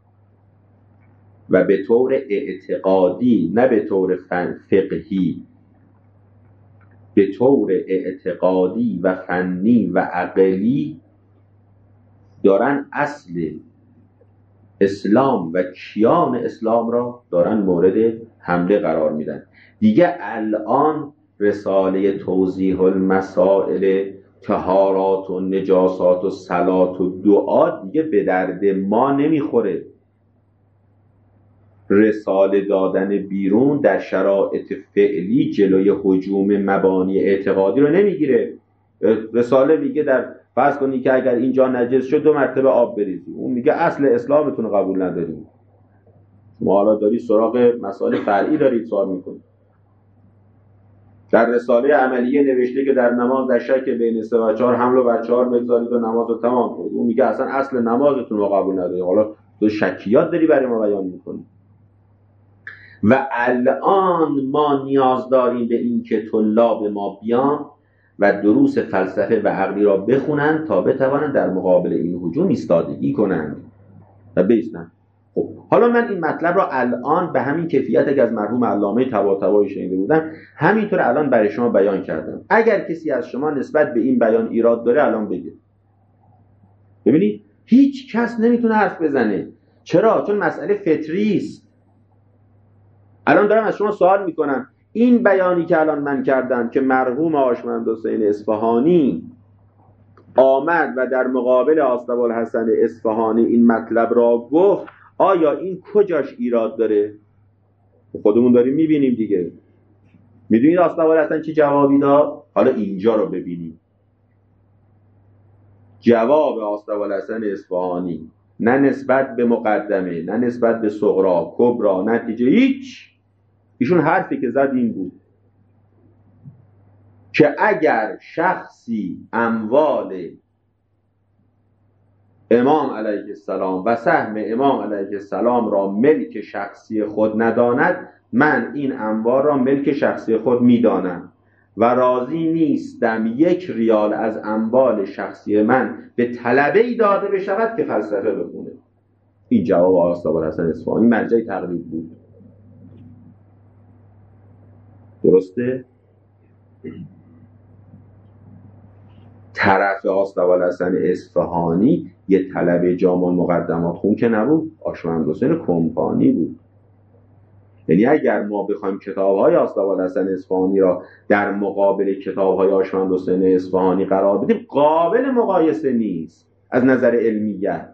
و به طور اعتقادی نه به طور فقهی، به طور اعتقادی و فنی و عقلی دارن اصل اسلام و کیان اسلام را دارن مورد حمله قرار میدن. دیگه الان رساله توضیح المسائل طهارات و نجاسات و صلات و دعا دیگه به درد ما نمیخوره. رساله دادن بیرون در شرایط فعلی جلوی هجوم مبانی اعتقادی رو نمیگیره. رساله میگه در فرض کنی که اگر اینجا نجس شد 2 مرتبه آب بریزی، اون میگه اصل اسلامتون رو قبول نداریم. ما حالا داری سراغ مسائل فرعی دارید سوال میکنید. در رساله عملیه نوشته که در نماز در شک بین 3 و 4 حمل و بر 4 بگذارید و نماز رو تمام کنید. اون میگه اصلا اصل نمازتون رو قبول نداریم. حالا تو شکیات داری برای ما بیان میکنی. و الان ما نیاز داریم به این که طلاب ما بیان و دروس فلسفه و عقلی را بخونند تا بتوانند در مقابل این هجوم ایستادگی کنند و بایستند. خب حالا من این مطلب را الان به همین کیفیت که از مرحوم علامه طباطبایی شنیده بودم همینطور الان برای شما بیان کردم. اگر کسی از شما نسبت به این بیان ایراد داره الان بگه. ببینید هیچ کس نمیتونه حرف بزنه. چرا؟ چون مسئله فطری است. الان دارم از شما سوال میکنم این بیانی که الان من کردم که مرحوم آشمند حسین اصفهانی آمد و در مقابل آستاب‌الحسن اصفهانی این مطلب را گفت، آیا این کجاش ایراد داره؟ خودمون داریم میبینیم دیگه. میدونید آستاب‌الحسن چی جوابی داد؟ حالا اینجا رو ببینیم. جواب آستاب‌الحسن اصفهانی نه نسبت به مقدمه، نه نسبت به صغرا، کبرا، نتیجه هیچ. ایشون حرفی که زد این بود که اگر شخصی اموال امام علیه السلام و سهم امام علیه السلام را ملک شخصی خود نداند، من این اموال را ملک شخصی خود میدانم و راضی نیستم 1 ریال از اموال شخصی من به طلبه‌ای داده بشود که فلسفه بخونه. این جواب آستاب‌الحسن اصفهانی مرجع تقلید بود. درسته؟ طرف آستاب‌الحسن اصفهانی یه طلبه جامع مقدمات خون که نبود، آشمند حسین کمپانی بود. یعنی اگر ما بخوایم کتاب‌های آستاب‌الحسن اصفهانی را در مقابل کتاب‌های آشمند حسین اصفهانی قرار بدیم، قابل مقایسه نیست از نظر علمیت.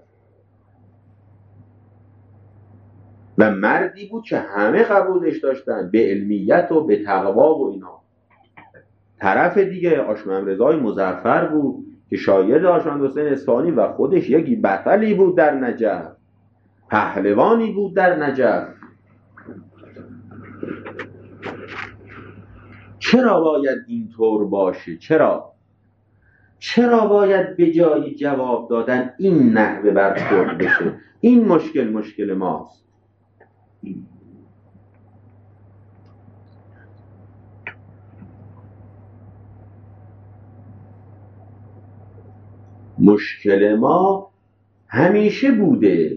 و مردی بود که همه قبولش داشتن به علمیت و به تقوا و اینا. طرف دیگه آشمند رضای مظفر بود که شاگرد آشمند حسین اصفهانی و خودش یکی بطلی بود در نجف، پهلوانی بود در نجف. چرا باید اینطور باشه؟ چرا باید به جای جواب دادن این نحوه برخورد بشه؟ این مشکل ماست. مشکل ما همیشه بوده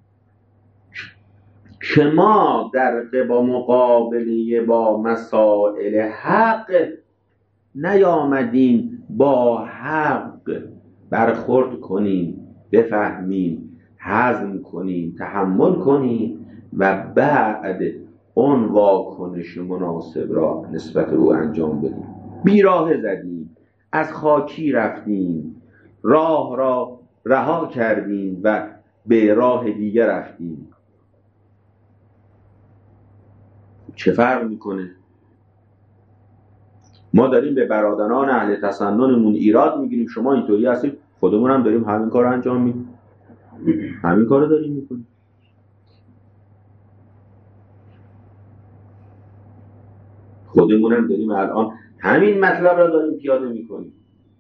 که ما در مقابله با مسائل حق نیامدیم با حق برخورد کنیم، بفهمیم، هضم کنیم، تحمل کنیم و بعد اون واکنش مناسب را نسبت او انجام بدیم. بیراه زدیم، از خاکی رفتیم، راه را رها کردیم و به راه دیگر رفتیم. چه فرق میکنه؟ ما داریم به برادران اهل تسننمون ایراد میگیریم، شما اینطوری هستید، خودمون هم داریم همین کار انجام میدیم، همین کار داریم میکنیم. خودمون هم داریم الان همین مطلب را داریم پیاده میکنیم.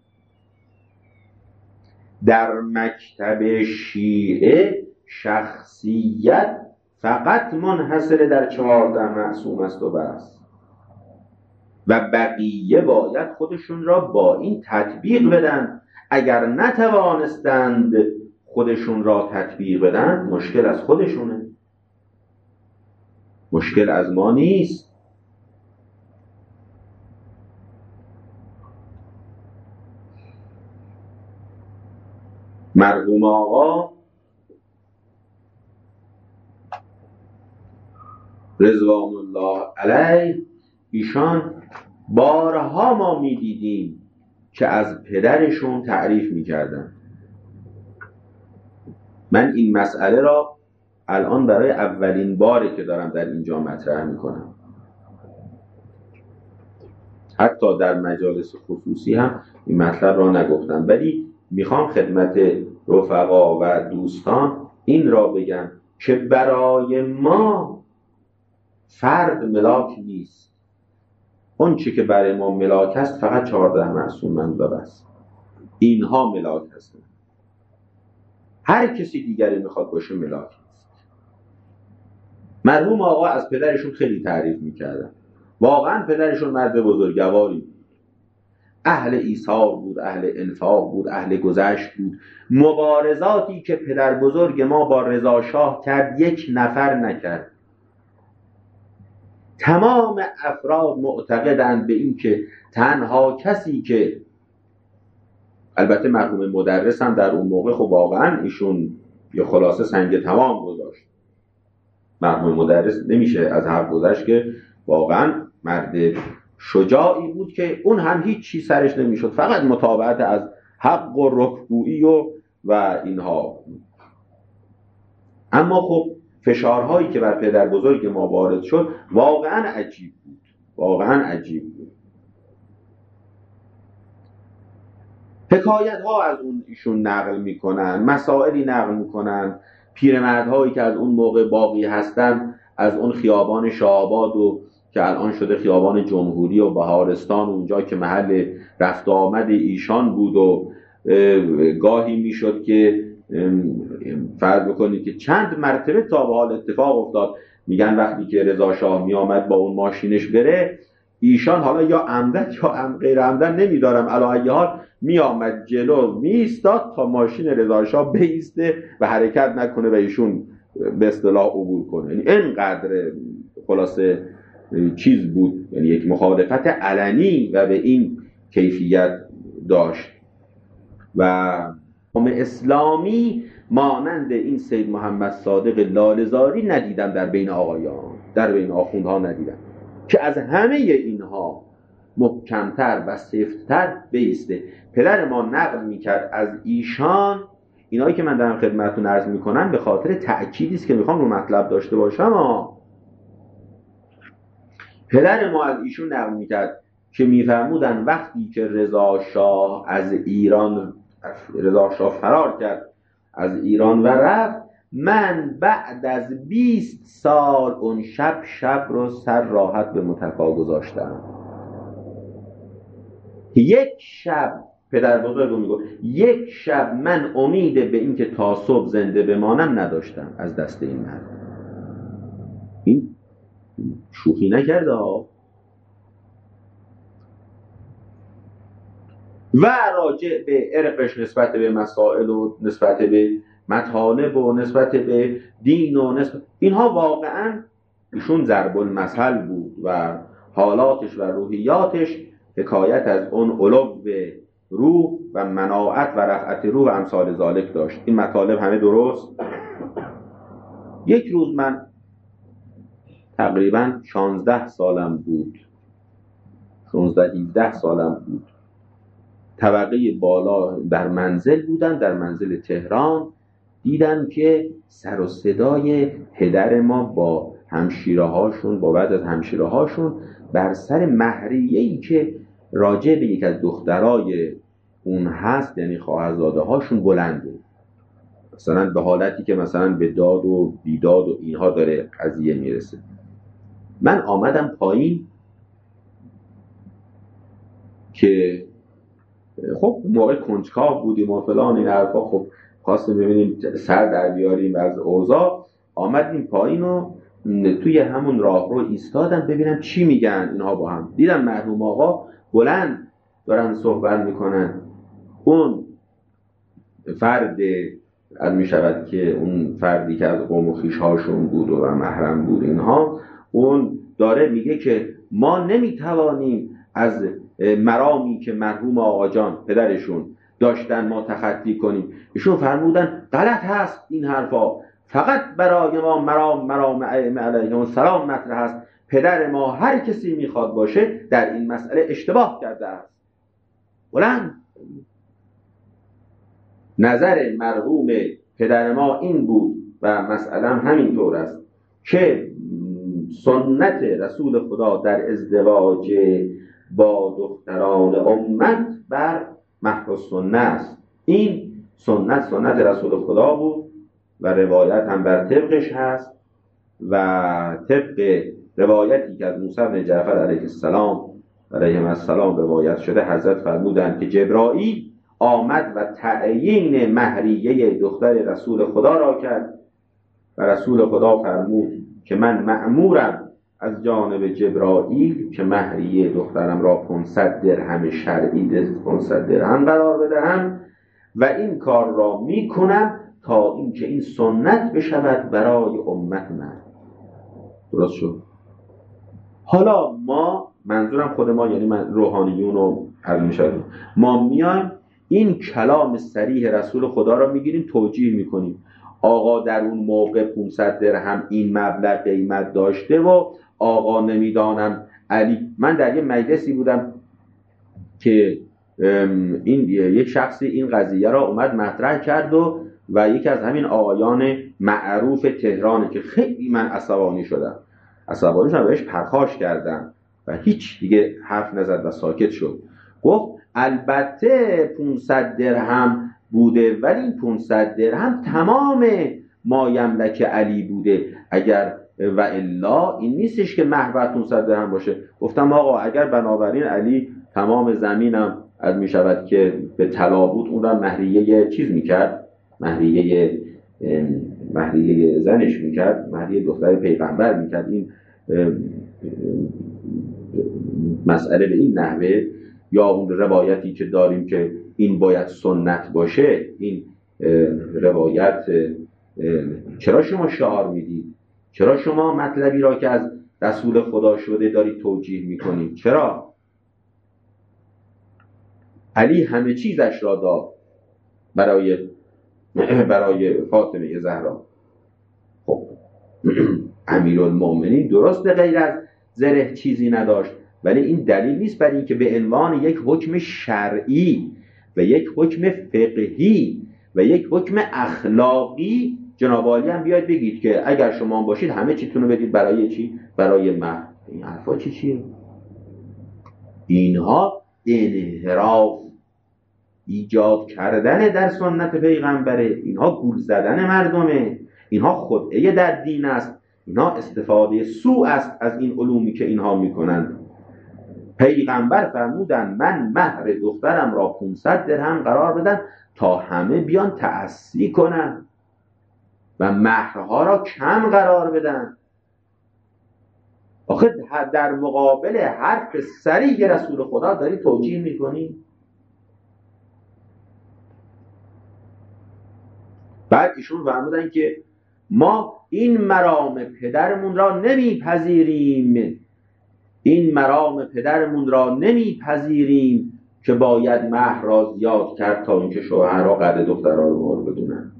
در مکتب شیعه شخصیت فقط منحصر در 14 معصوم است و بس، و بقیه باید خودشون را با این تطبیق بدن. اگر نتوانستند خودشون را تطبیق بدن، مشکل از خودشونه، مشکل از ما نیست. مرحوم آقا رضوان الله علیه، ایشان بارها ما میدیدیم که از پدرشون تعریف میکردن. من این مسئله را الان برای اولین باره که دارم در اینجا مطرح میکنم. حتی در مجالس خصوصی هم این مطلب را نگفتم، ولی میخوام خدمت رفقا و دوستان این را بگم که برای ما فرد ملاک نیست. اون چی که برای ما ملاک است فقط 14 معصوم منظور است. اینها ملاک هستند. هر کسی دیگری میخواد باشه ملاک نیست. مرحوم آقا از پدرشون خیلی تعریف میکردن. واقعا پدرشون مرد بزرگواری بود، اهل ایثار بود، اهل انفاق بود، اهل گذشت بود. مبارزاتی که پدر بزرگ ما با رضا شاه کرد 1 نفر نکرد. تمام افراد معتقدند به این که تنها کسی که، البته مرحوم مدرس هم در اون موقع خب واقعا ایشون یه خلاصه سنگ تمام گذاشت. مرحوم مدرس نمیشه از حق گذشت که واقعا مرد شجاعی بود که اون هم هیچ چی سرش نمیشد، فقط متابعت از حق و رکگویی و اینها. اما خب فشارهایی که بر پدر بزرگ ما وارد شد واقعا عجیب بود، واقعا عجیب بود. حکایت ها از اون ایشون نقل میکنن، مسائلی نقل میکنن. پیرمردهایی که از اون موقع باقی هستن از اون خیابان شاه‌آباد و که الان شده خیابان جمهوری و بهارستان، اونجا که محل رفت آمد ایشان بود و گاهی میشد که فرض بکنید که چند مرتبه تا به حال اتفاق افتاد. میگن وقتی که رضا شاه می آمد با اون ماشینش بره، ایشان حالا یا عمدن یا غیر عمدن نمیدارم، علی حال می آمد جلو می ایستاد تا ماشین رضا شاه بایسته و حرکت نکنه و ایشون به اصطلاح عبور کنه. یعنی اینقدر خلاصه چیز بود، یعنی یک مخالفت علنی و به این کیفیت داشت. و اسلامی مانند این سید محمد صادق لاله‌زاری ندیدم در بین آقایان، در بین آخوندها ندیدم که از همه اینها محکمتر و سفت‌تر بیسته. پدر ما نقل میکرد از ایشان، اینایی که من دارم خدمتتون عرض میکنم به خاطر تأکیدی است که میخوام رو مطلب داشته باشم. پدر ما از ایشون نقل میکرد که میفرمودن وقتی که رضا شاه فرار کرد از ایران و رفت، من بعد از 20 سال اون شب رو سر راحت به متکا گذاشتم. یک شب، پدر بزرگ میگه، یک شب من امید به این که تا صبح زنده بمانم نداشتم از دست این مرد. این شوخی نکرده ها. و راجع به عرقش نسبت به مسائل و نسبت به مطالب و نسبت به دین و نسبت اینها واقعا ایشون ضرب المثل بود و حالاتش و روحیاتش حکایت از اون علو به روح و مناعت و رفعت روح و امثال ذالک داشت. این مطالب همه درست. یک روز من تقریبا 16 سالم بود، 16-17 سالم بود، طبقه بالا در منزل بودن، در منزل تهران. دیدم که سر و صدای پدر ما با همشیرهاشون، با بعد از همشیرهاشون بر سر مهریه‌ای که راجع به یک از دخترای اون هست، یعنی خواهرزاده هاشون، بلنده. مثلا به حالتی که مثلا به داد و بیداد و اینها داره قضیه میرسه. من آمدم پایین که خب موقع کنجکاو بودیم و فلان این حرفا، خب خواستیم ببینیم سر در بیاریم از اوضاع. آمدیم پایین و توی همون راهرو ایستادم ببینم چی میگن اینها با هم. دیدم مرحوم آقا بلند دارن صحبت میکنن. اون فرد از میشود که اون فردی که از قوم و خویش‌هاشون بود و محرم بود اینها، اون داره میگه که ما نمیتوانیم از مرامی که مرحوم آقا جان پدرشون داشتن ما تخطی کنیم. ایشون فرمودن غلط هست این حرفا، فقط برای ما مرام ائمه علیهم السلام مطرح است. پدر ما هر کسی میخواد باشه در این مسئله اشتباه کرده است. بلند. نظر مرحوم پدر ما این بود و مسئله همینطور است که سنت رسول خدا در ازدواج با دختران امت بر محو السنه است. این سنت رسول خدا بود و روایت هم بر طبقش هست و طبق روایتی که از موسی بن جعفر علیه السلام روایت شده، حضرت فرمودند که جبرائیل آمد و تعیین مهریه دختر رسول خدا را کرد و رسول خدا فرمود که من مأمورم از جانب جبرائیل که مهریه دخترم را 500 درهم شرعی 500 درهم قرار بدهم و این کار را میکنم تا اینکه این سنت بشود برای امت من. درست شد؟ حالا ما، منظورم خود ما یعنی من روحانیون رو عرض می‌شدیم، ما میایم این کلام صریح رسول خدا را میگیریم توجیه میکنیم. آقا در اون موقع 500 درهم این مبلغ قیمت داشته و آقا نمیدانم علی. من در یه مجلسی بودم که این یک شخصی این قضیه را اومد مطرح کرد و یکی از همین آقایان معروف تهران که خیلی من عصبانی شدم بهش پرخاش کردم و هیچ دیگه حرف نزد و ساکت شد. گفت البته 500 درهم بوده ولی این 500 درهم تمام ما یملک علی بوده، اگر و الا این نیستش که مهر 500 درهم باشه. گفتم آقا اگر بنابراین علی تمام زمینم از می شود که به طلا بود، اون را مهریه چیز می کرد، مهریه زنش می کرد، مهریه دختر پیغمبر می کرد. این مسئله به این نحوه، یا اون روایتی که داریم که این باید سنت باشه، این روایت چرا شما شعار میدید؟ چرا شما مطلبی را که از رسول خدا شده دارید توجیه میکنید؟ چرا؟ علی همه چیزش را داد برای فاطمه زهرا. خب امیرالمومنین درسته غیر از زره چیزی نداشت، ولی این دلیل نیست برای اینکه به عنوان یک حکم شرعی و یک حکم فقهی و یک حکم اخلاقی جناب عالی هم بیاید بگید که اگر شما باشید همه چیتون رو بدید برای چی؟ برای مهر. این حرفا چیه؟ اینها انحراف ایجاد کردن در سنت پیغمبره، اینها گول زدن مردمه، اینها خدعه در دین است، اینها استفاده سوء است از این علومی که اینها میکنند. پیغمبر فرمودن من مهر دخترم را 500 درهم قرار بدن تا همه بیان تأسی کنن و مهرها را کم قرار بدن. آخه در مقابل حرف صریح رسول خدا داری توجیه میکنی؟ بعد ایشون فرمودن که ما این مرام پدرمون را نمیپذیریم، این مرام پدرمون را نمیپذیریم که باید مهر را زیاد کرد تا اینکه شوهرها قدر دخترها رو بدونن.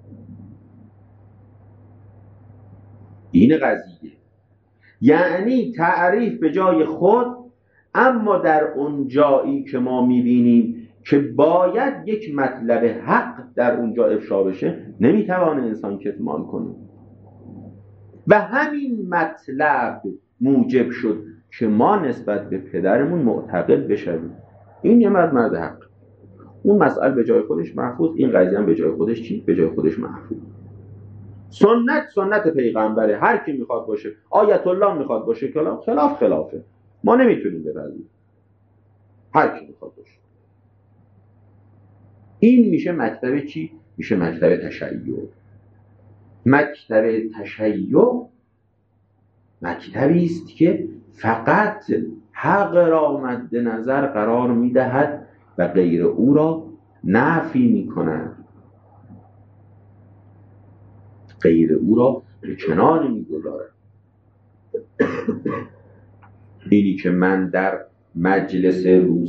این قضیه یعنی تعریف به جای خود، اما در اون جایی که ما میبینیم که باید یک مطلب حق در اونجا افشا بشه نمیتوانه انسان کتمان کنه و همین مطلب موجب شد که ما نسبت به پدرمون معتقد بشویم. این یه مرد حق. اون مسئله به جای خودش محفوظ، این قضیه هم به جای خودش چی؟ به جای خودش محفوظ. سنت پیغمبره، هر کی میخواد باشه، آیت الله میخواد باشه، خلافه، ما نمیتونیم بپذیریم، هر کی میخواد باشه. این میشه مکتب چی؟ میشه مکتب تشیع. مکتب تشیع مکتبی است که فقط حق را مد نظر قرار میدهد و غیر او را نفی میکند، غیر او را به کنار میگذارد. اینی که من در مجلس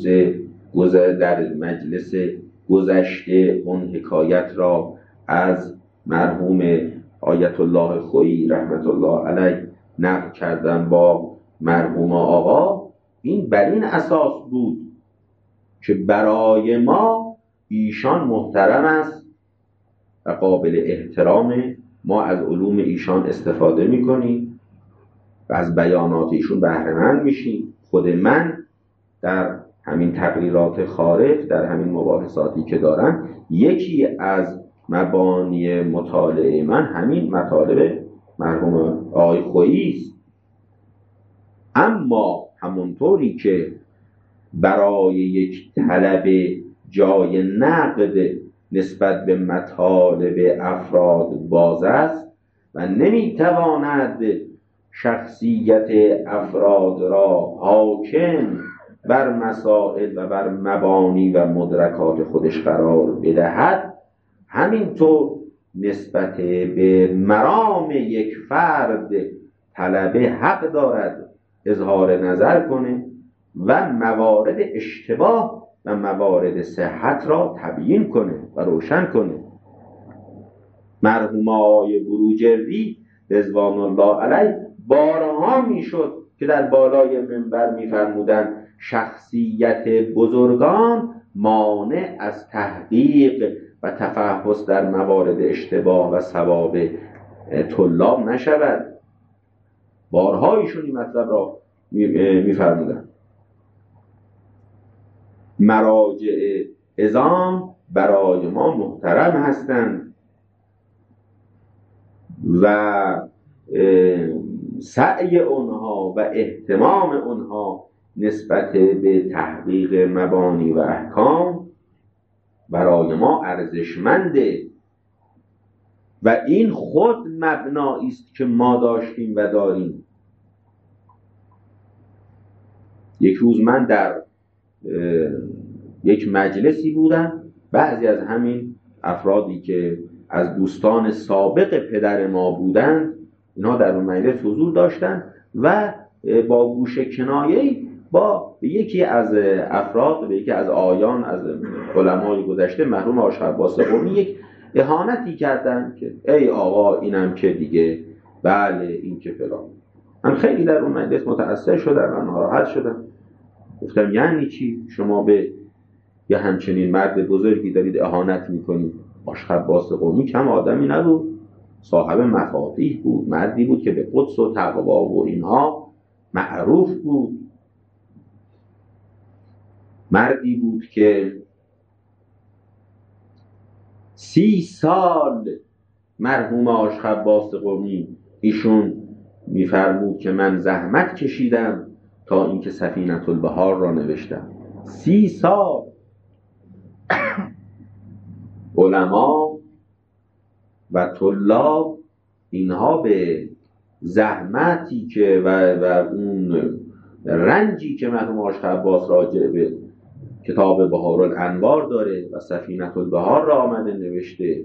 گذشته اون حکایت را از مرحوم آیت الله خویی رحمت الله علیه نقل کردم با مرحوم آقا، این بر این اساس بود که برای ما ایشان محترم است و قابل احترام، ما از علوم ایشان استفاده میکنیم و از بیانات ایشون بهره مند میشیم. خود من در همین تقریرات خارج، در همین مباحثاتی که دارم، یکی از مبانی مطالعه من همین مطالب مرحوم آقای خویی است. اما همونطوری که برای یک طلب جای نقد نسبت به مطالب افراد باز است و نمیتواند شخصیت افراد را حاکم بر مسائل و بر مبانی و مدرکات خودش قرار بدهد، همینطور نسبت به مرام یک فرد طلبه حق دارد اظهار نظر کنه و موارد اشتباه و موارد صحت را تبیین کنه و روشن کنه. مرحوم آقای بروجردی رضوان الله علیه بارها میشد که در بالای منبر میفرمودند شخصیت بزرگان مانع از تحقیق و تفحص در موارد اشتباه و صواب طلاب نشود. بارها ایشون این مطلب را میفرمودند. مراجع عظام برای ما محترم هستند و سعی اونها و اهتمام اونها نسبت به تحقیق مبانی و احکام برای ما ارزشمنده و این خود مبنایی است که ما داشتیم و داریم. یک روز من در یک مجلسی بودم، بعضی از همین افرادی که از دوستان سابق پدر ما بودند اینها در اون مجلس حضور داشتند و با گوشه کنایه‌ای با یکی از افراد، به یکی از آیان از علمای گذشته مرحوم آشق عباس قمی یک اهانتی کردند که ای آقا اینم که دیگه، بله این که فلان. من خیلی در اون مجلس متأثر شدم و ناراحت شدم. گفتم یعنی چی شما به یه همچنین مرد بزرگی دارید اهانت میکنید؟ آشق عباس قمی کم آدمی نبود، صاحب مفاتیح بود، مردی بود که به قدس و تقوا و اینها معروف بود، مردی بود که 30 سال مرحوم آشق عباس قمی ایشون میفرمود که من زحمت کشیدم تا اینکه سفینة البحار را نوشتم. 30 سال علما و طلاب اینها به زحمتی که و اون رنجی که مرحوم آشق عباس راجع به کتاب بهارالانوار داره و سفینة البحار را آمده نوشته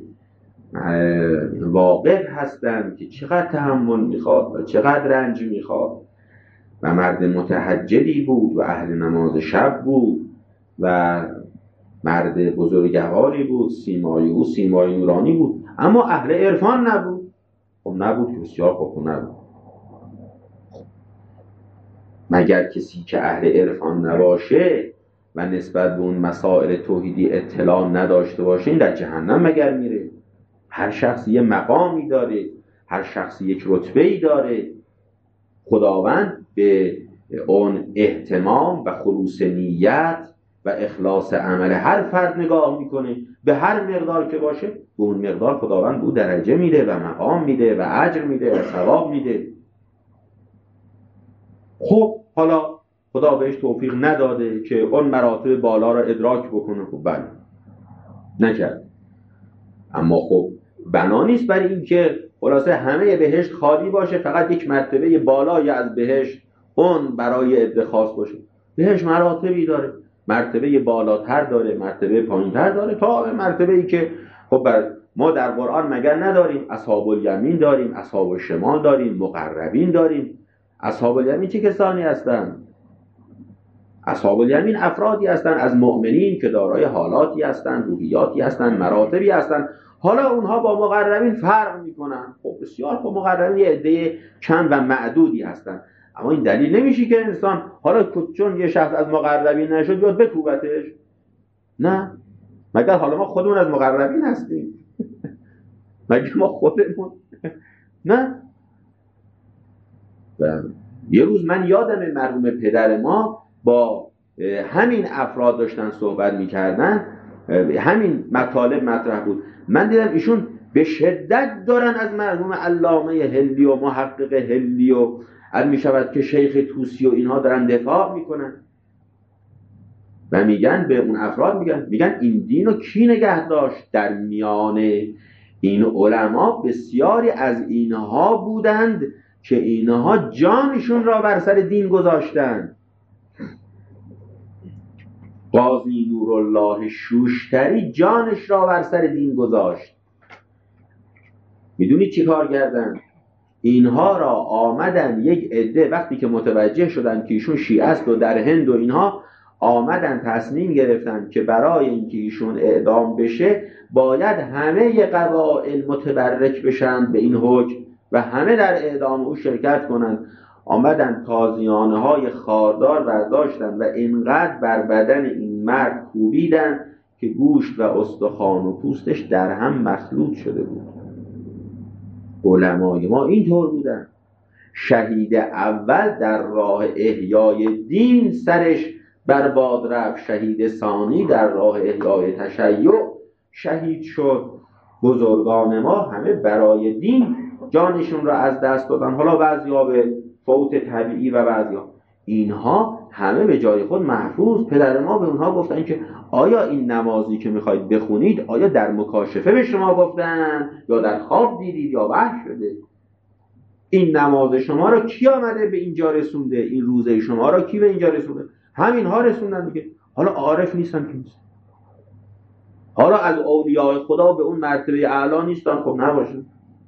واقف هستند که چقدر تحمل میخواد و چقدر رنج میخواد و مرد متحجری بود و اهل نماز شب بود و مرد بزرگواری بود، سیمای او سیمای نورانی بود، اما اهل عرفان نبود. خب نبود که بسیار خوب نبود. مگر کسی که اهل عرفان نباشه و نسبت به اون مسائل توحیدی اطلاع نداشته باشه این در جهنم مگر میره؟ هر شخص یه مقامی داره، هر شخص یک رتبه‌ای داره. خداوند به اون اهتمام و خلوص نیت و اخلاص عمل هر فرد نگاه میکنه، به هر مقدار که باشه به اون مقدار خداوند او درجه میده و مقام میده و اجر میده و ثواب میده. خب حالا خدا بهش توفیق نداده که اون مراتب بالا را ادراک بکنه، خب بله نکرد، اما خب بنا نیست برای این که خلاصه همه بهشت خالی باشه، فقط یک مرتبه بالای از بهشت اون برای عده خاص باشه. بهشت مراتبی داره، مرتبه بالاتر داره، مرتبه پایینتر داره، تا مرتبه‌ای که خب ما در قرآن مگر نداریم اصحاب الیمین داریم، اصحاب الشمال داریم، مقربین داریم. اصحاب الیمین چه کسانی هستند؟ اصحاب الیمین افرادی هستند از مؤمنین که دارای حالاتی هستند، روحیاتی هستند، مراتبی هستند. حالا اونها با مقربین فرق میکنن. خب بسیار خب مقربین یه عده کم و معدودی هستند، اما این دلیل نمیشه که انسان حالا چون یه شخص از مقربین نشد بیاد بکوبتش. نه، مگر حالا ما خودمون از مقربین هستیم؟ مگر ما خودمون؟ نه. و یه روز من یادم مرحوم پدر ما با همین افراد داشتن صحبت میکردن، همین مطالب مطرح بود. من دیدم ایشون به شدت دارن از مرحوم علامه هلی و محقق هلی و میشود که شیخ طوسی و اینها دارن دفاع میکنن و میگن به اون افراد میگن این دین رو کی نگه داشت؟ در میان این علما بسیاری از اینها بودند که اینها جانشون را بر سر دین گذاشتند. قاضی نورالله شوشتری جانش را بر سر دین گذاشت. میدونی چی کار کردن؟ اینها را آمدن یک عده وقتی که متوجه شدن که ایشون شیعه است و در هند و اینها، آمدن تصمیم گرفتن که برای اینکه ایشون اعدام بشه باید همه قبایل متبرک بشن به این حکم و همه در اعدام او شرکت کنند. آمدن تازیانه های خاردار برداشتن و اینقدر بر بدن این مرد کوبیدن که گوشت و استخوان و پوستش در هم مخلوط شده بود. علمای ما اینطور بودن. شهید اول در راه احیای دین سرش برباد رفت، شهید ثانی در راه احیای تشیع شهید شد. بزرگان ما همه برای دین جانشون را از دست دادن، حالا بعضی‌ها به فوت طبیعی و بعضی‌ها. اینها همه به جای خود محفوظ. پدر ما به اونها گفتن که آیا این نمازی که میخواید بخونید آیا در مکاشفه به شما گفتن یا در خواب دیدید یا وحی شده؟ این نماز شما را کی آمده به اینجا رسونده؟ این روزه شما را کی به اینجا رسونده؟ همینها رسوندن دیگه. حالا عارف نیستن که نیستن، حالا از اولیاء خدا به اون مرتبه اعلا نیستن، خب نباشن.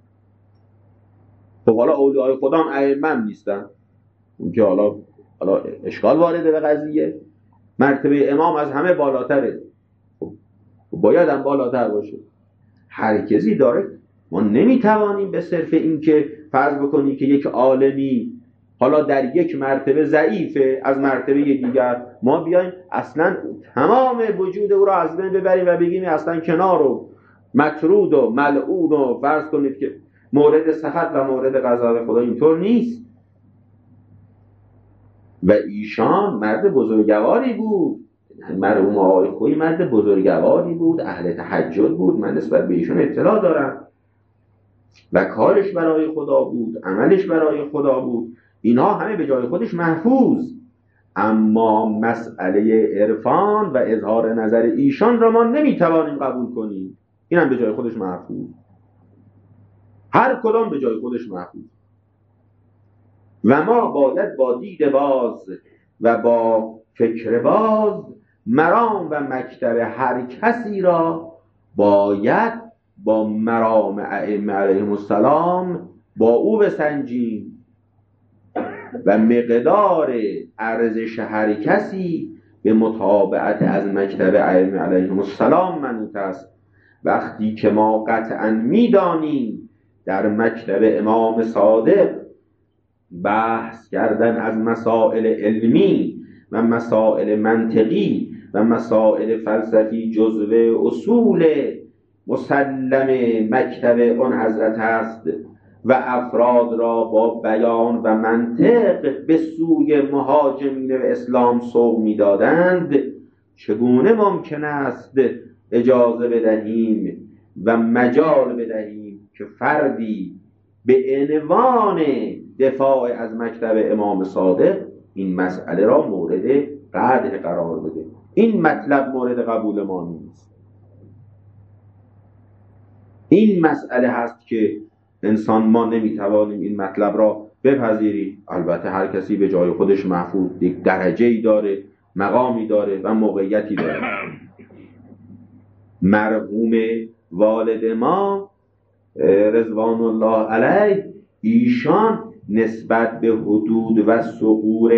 خب حالا اولیاء خدا هم ائمه نیستن، اون که حالا اشکال وارده به قضیه. مرتبه امام از همه بالاتره، خب باید هم بالاتر باشه. هر کسی داره. ما نمیتوانیم به صرف این که فرض بکنیم که یک عالمی حالا در یک مرتبه ضعیفه از مرتبه دیگر، ما بیایم اصلا تمام وجود او را از بین ببریم و بگیم اصلا کنار و مطرود و ملعون و فرض کنید که مورد سخط و مورد غضب خدا. اینطور نیست. و ایشان مرد بزرگواری بود، مرحوم آقای خویی مرد بزرگواری بود، اهل تهجد بود. من نسبت به ایشون اطلاع دارم و کارش برای خدا بود، عملش برای خدا بود. اینها همه به جای خودش محفوظ، اما مسئله عرفان و اظهار نظر ایشان را ما نمیتوانیم قبول کنیم. این هم به جای خودش محفوظ، هر کدام به جای خودش محفوظ. و ما باید با دید باز و با فکر باز مرام و مکتب هر کسی را باید با مرام ائمه علیهم السلام با او بسنجیم و مقدار ارزش هر کسی به متابعت از مکتب ائمه علیهم السلام منوط است. وقتی که ما قطعا می‌دانیم در مکتب امام صادق بحث کردن از مسائل علمی و مسائل منطقی و مسائل فلسفی جزو اصول مسلم مکتب اون حضرت است و افراد را با بیان و منطق به سوی مهاجمین به اسلام سوق می‌دادند، چگونه ممکن است اجازه بدهیم و مجال بدهیم که فردی به عنوان دفاع از مکتب امام صادق این مسئله را مورد قدح قرار بده؟ این مطلب مورد قبول ما نیست. این مسئله هست که ما نمیتوانیم این مطلب را بپذیریم. البته هر کسی به جای خودش محفوظ، یک درجه‌ای داره، مقامی داره و موقعیتی داره. مرحوم والد ما رضوان الله علیه، ایشان نسبت به حدود و ثغور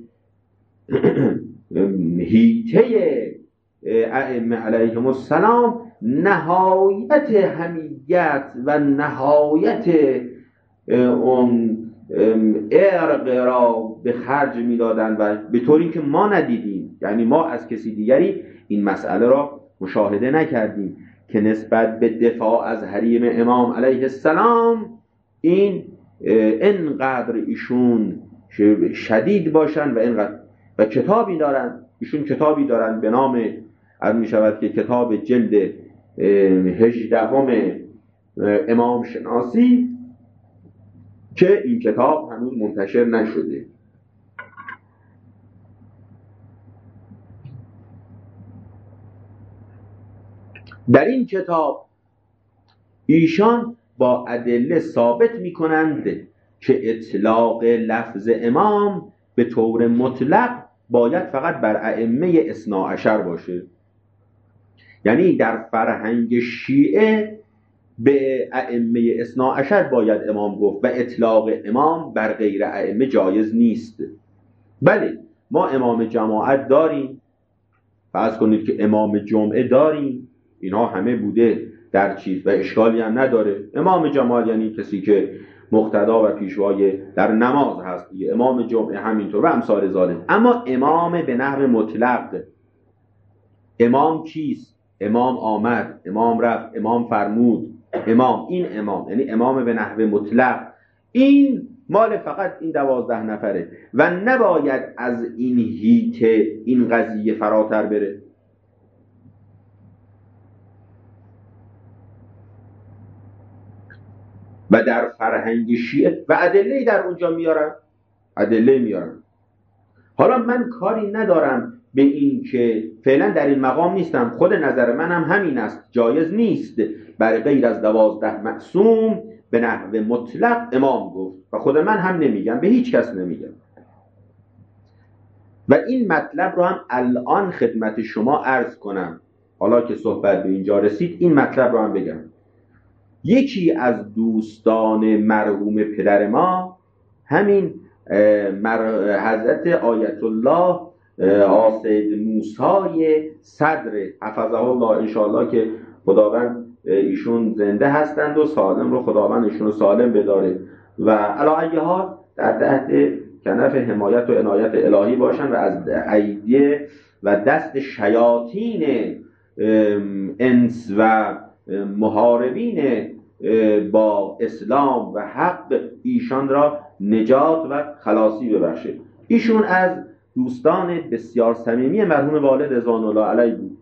هیته ائمه علیهم السلام نهایت حمیت و نهایت اون ارق را به خرج می‌دادند و به طوری که ما ندیدیم. یعنی ما از کسی دیگری این مسئله را مشاهده نکردیم که نسبت به دفاع از حریم امام علیه السلام این انقدر ایشون شدید باشن و اینقدر و کتابی دارن، ایشون کتابی دارن به نام از می شود که کتاب جلد 18 امام شناسی که این کتاب هنوز منتشر نشده. در این کتاب ایشان با ادله ثابت می کنند که اطلاق لفظ امام به طور مطلق باید فقط بر ائمه اثنا عشر باشه. یعنی در فرهنگ شیعه به ائمه اثنا عشر باید امام گفت و اطلاق امام بر غیر ائمه جایز نیست. بله ما امام جماعت داریم، فرض کنید که امام جمعه داریم، اینا همه بوده در چیز و اشکالی هم نداره. امام جماعت یعنی کسی که مقتدا و پیشوای در نماز هست، امام جمعه همینطور و امثال ذالک. اما امام به نحو مطلق، امام کیست؟ امام آمد، امام رفت، امام فرمود، امام، این امام یعنی امام به نحو مطلق، این مال فقط این 12 نفره و نباید از این هیته این قضیه فراتر بره. و در فرهنگ شیعه و ادله در اونجا میارن، ادله میارن. حالا من کاری ندارم به این که فعلا در این مقام نیستم، خود نظر من هم همین است، جایز نیست برای غیر از 12 معصوم به نحو مطلق امام گفت و خود من هم نمیگم، به هیچ کس نمیگم. و این مطلب رو هم الان خدمت شما عرض کنم، حالا که صحبت به اینجا رسید این مطلب رو هم بگم. یکی از دوستان مرحوم پدر ما همین حضرت آیت الله آسد موسی صدر حفظه الله انشاءالله که خداوند ایشون زنده هستند و سالم رو خداوند ایشون رو سالم بداره و علی ای حال در تحت کنف حمایت و عنایت الهی باشن و از ایدیه و دست شیاطین انس و محاربین با اسلام و حق ایشان را نجات و خلاصی ببخشه. ایشون از دوستان بسیار صمیمی مرحوم والد رضوان الله علیه بود.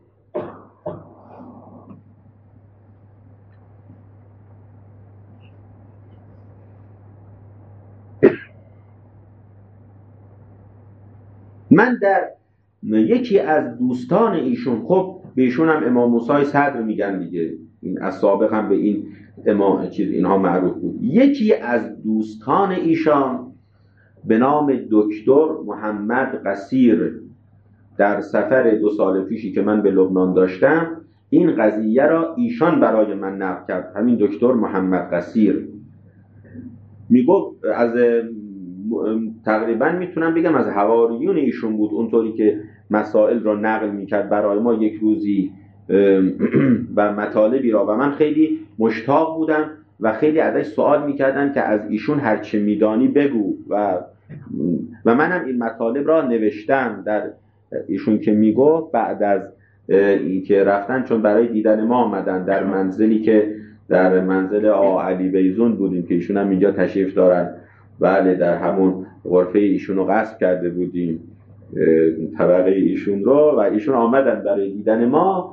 من در یکی از دوستان ایشون، خب به ایشون هم امام موسی صدر میگن دیگه، این از سابق هم به این امام چیز اینها معروف بود. یکی از دوستان ایشان به نام دکتر محمد قصیر در سفر 2 سال پیشی که من به لبنان داشتم این قضیه را ایشان برای من نقل کرد. همین دکتر محمد قصیر میگفت از تقریبا میتونم بگم از حواریون ایشون بود، اونطوری که مسائل را نقل میکرد برای ما یک روزی و مطالبی را و من خیلی مشتاق بودم و خیلی ازش سوال میکردم که از ایشون هرچه میدانی بگو و منم این مطالب را نوشتم در ایشون که میگفت بعد از این که رفتن، چون برای دیدن ما آمدن در منزلی که در منزل آقا علی بیزون بودیم که ایشون هم اینجا تشریف دارن، بله در همون غرفه ایشون رو غصب کرده بودیم طبقه ایشون رو و ایشون آمدن برای دیدن ما،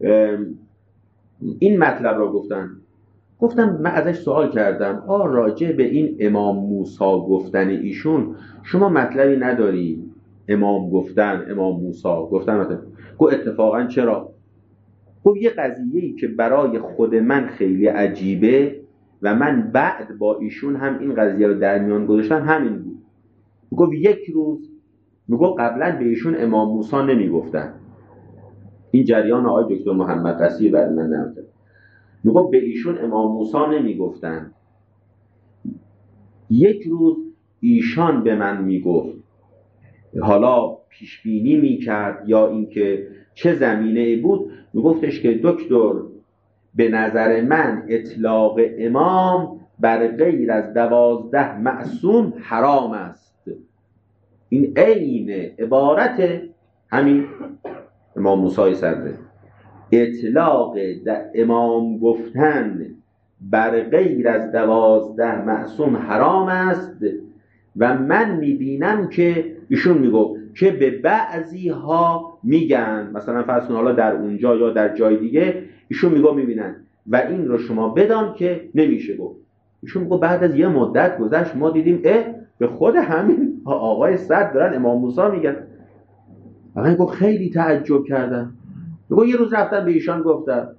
این مطلب رو گفتم من ازش سوال کردم راجع به این امام موسی گفتن ایشون شما مطلبی نداری؟ امام گفتن، امام موسی گفتن مثلا اتفاقا چرا؟ یه قضیه‌ای که برای خود من خیلی عجیبه و من بعد با ایشون هم این قضیه رو در میان گذاشتم همین بود. یک روز قبلا به ایشون امام موسی نمیگفتن، این جریان آقای دکتر محمد قصیر بعد من نمیگفت، به ایشون امام موسی نمیگفتن. یک روز ایشان به من میگفت، حالا پیش بینی میکرد یا اینکه چه زمینه بود، میگفتش که دکتر به نظر من اطلاق امام بر غیر از 12 معصوم حرام است. این عین عبارت همین امام موسی صدر، اطلاق امام گفتن بر غیر از 12 معصوم حرام است و من میبینم که ایشون میگفت که به بعضی ها میگن، مثلا فرض کن حالا در اونجا یا در جای دیگه ایشون میبینن و این رو شما بدان که نمیشه گفت. ایشون میگه بعد از یه مدت گذشت ما دیدیم به خود همین آقای صدر دارن امام موسی میگن. آقا گفت خیلی تعجب کردم. میگه یه روز رفتم به ایشان گفتم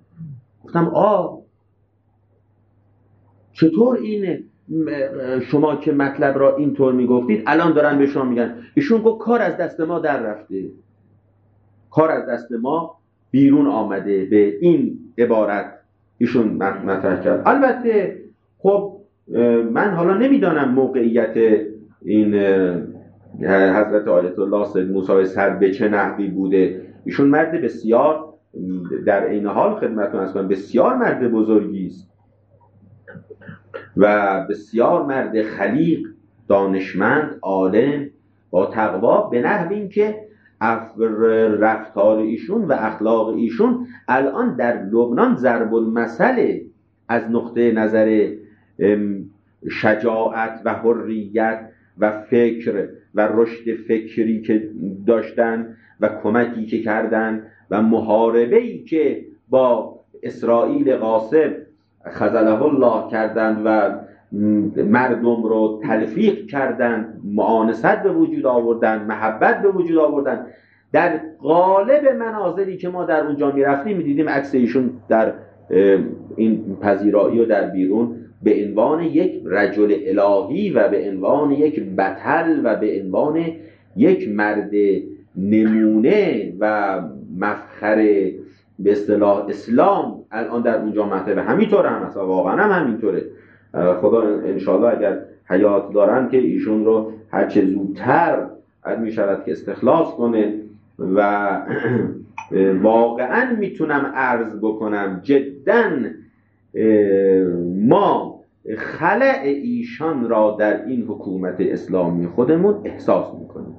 چطور اینه شما که مطلب را اینطور میگفتید الان دارن به شما میگن. ایشون گفت کار از دست ما در رفته، کار از دست ما بیرون آمده. به این عبارت ایشون مطرح کرد. البته خب من حالا نمیدانم موقعیت این حضرت آیت الله سید موسی صدر به چه نحوی بوده. ایشون مرد بسیار، در این حال خدمتتون عرض کنم، بسیار مرد بزرگی است و بسیار مرد خلیق، دانشمند، عالم، با تقوا، به نحو این که رفتار ایشون و اخلاق ایشون الان در لبنان ضرب المثل از نقطه نظر شجاعت و حریت و فکر و رشد فکری که داشتن و کمکی که کردن و محاربه‌ای که با اسرائیل غاصب خذله الله کردند و مردم رو تلفیق کردند، معانست به وجود آوردند، محبت به وجود آوردند. در قالب مناظری که ما در اونجا میرفتیم میدیدیم عکس ایشون در این پذیرایی و در بیرون به عنوان یک رجل الهی و به عنوان یک بطل و به عنوان یک مرد نمونه و مفخر به اصطلاح اسلام الان در اونجا مطرحه. همینطوره، هم اصلا واقعا هم همینطوره. خدا انشالله اگر حیات دارن که ایشون رو هرچه زودتر می شود که استخلاص کنه و واقعا میتونم عرض بکنم جدا ما خلأ ایشان را در این حکومت اسلامی خودمون احساس میکنیم.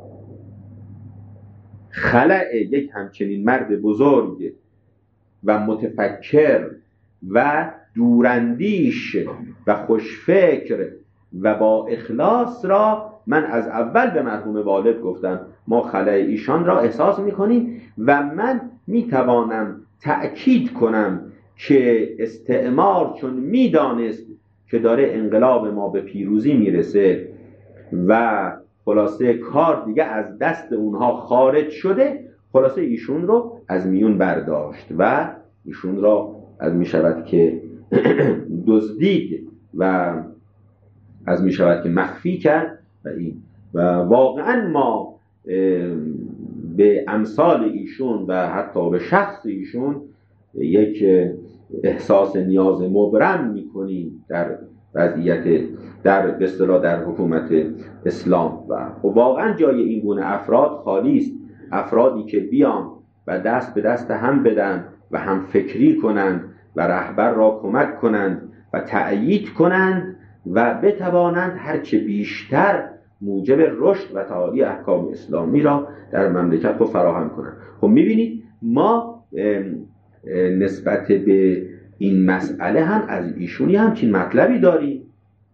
خلأ یک همچنین مرد بزرگ و متفکر و دوراندیش و خوشفکر و با اخلاص را من از اول به مرحوم والد گفتم ما خلأ ایشان را احساس میکنیم و من میتوانم تأکید کنم که استعمار چون میدانست که داره انقلاب ما به پیروزی میرسه و خلاصه کار دیگه از دست اونها خارج شده، خلاصه ایشون رو از میون برداشت و ایشون را از میشود که دزدید و از میشود که مخفی کرد و واقعا ما به امثال ایشون و حتی به شخص ایشون یک احساس نیاز مبرم میکنیم در وضعیت در اصطلاح در حکومت اسلام و واقعا جای این گونه افراد خالی است. افرادی که بیان و دست به دست هم بدن و هم فکری کنند و رهبر را کمک کنند و تأیید کنند و بتوانند هرچه بیشتر موجب رشد و تعالی احکام اسلامی را در مملکت رو فراهم کنند. خب میبینید ما نسبت به این مسئله هم از ایشونی همچین مطلبی داریم.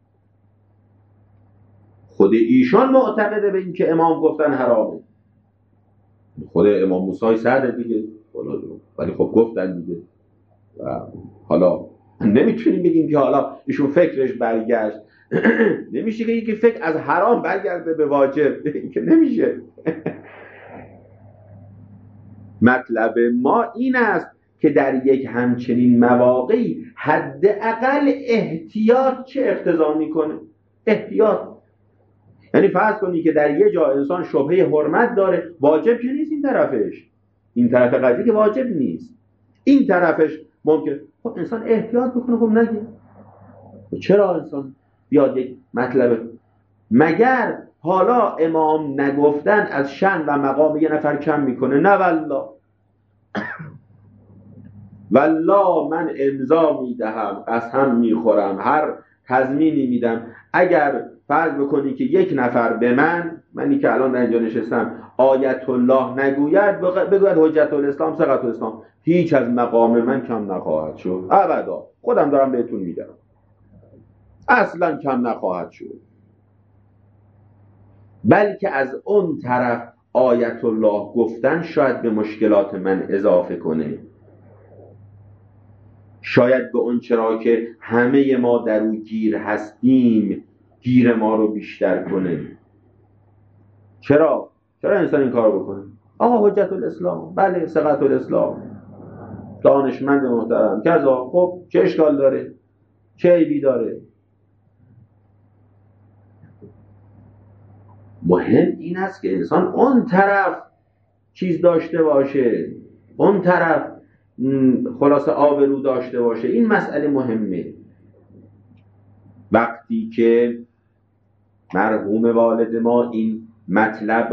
خود ایشان معتقده به این که امام گفتن حرامه، خود امام موسی صدر دیگه، ولی خب گفتن دیگه و حالا نمیتونیم بگیم که حالا ایشون فکرش برگشت. نمیشه که یکی فکر از حرام برگرده به واجب، که نمیشه. مطلب ما این است که در یک همچنین مواقعی حداقل احتیاط چه اقتضا میکنه؟ احتیاط یعنی فرض کنی که در یه جا انسان شبهه حرمت داره، واجب که نیست این طرفش، این طرف قضیه که واجب نیست، این طرفش ممکن. خب انسان احتیاط بکنه. خب نگه چرا انسان بیاد یک مطلب مگر حالا امام نگفتن از شأن و مقام یه نفر کم میکنه؟ نه والله، والله من امضا میدهم، قسم میخورم، هر تضمینی میدم اگر فرض بکنی که یک نفر به منی که الان در اینجا نشستم آیت الله نگوید، بگوید حجت الاسلام ثقة الاسلام، هیچ از مقام من کم نخواهد شد ابدا. خودم دارم بهتون میگم اصلا کم نخواهد شد، بلکه از اون طرف آیت الله گفتن شاید به مشکلات من اضافه کنه، شاید به اون چرا که همه ما در اون گیر هستیم گیر ما رو بیشتر کنه. چرا انسان این کار بکنه؟ آقا حجت الاسلام، بله ثقة الاسلام، دانشمند محترم کذا، خب چه اشکال داره؟ چه عیبی داره؟ مهم این است که انسان اون طرف چیز داشته باشه، اون طرف خلاصه آبرو داشته باشه. این مسئله مهمه. وقتی که مرحوم والد ما این مطلب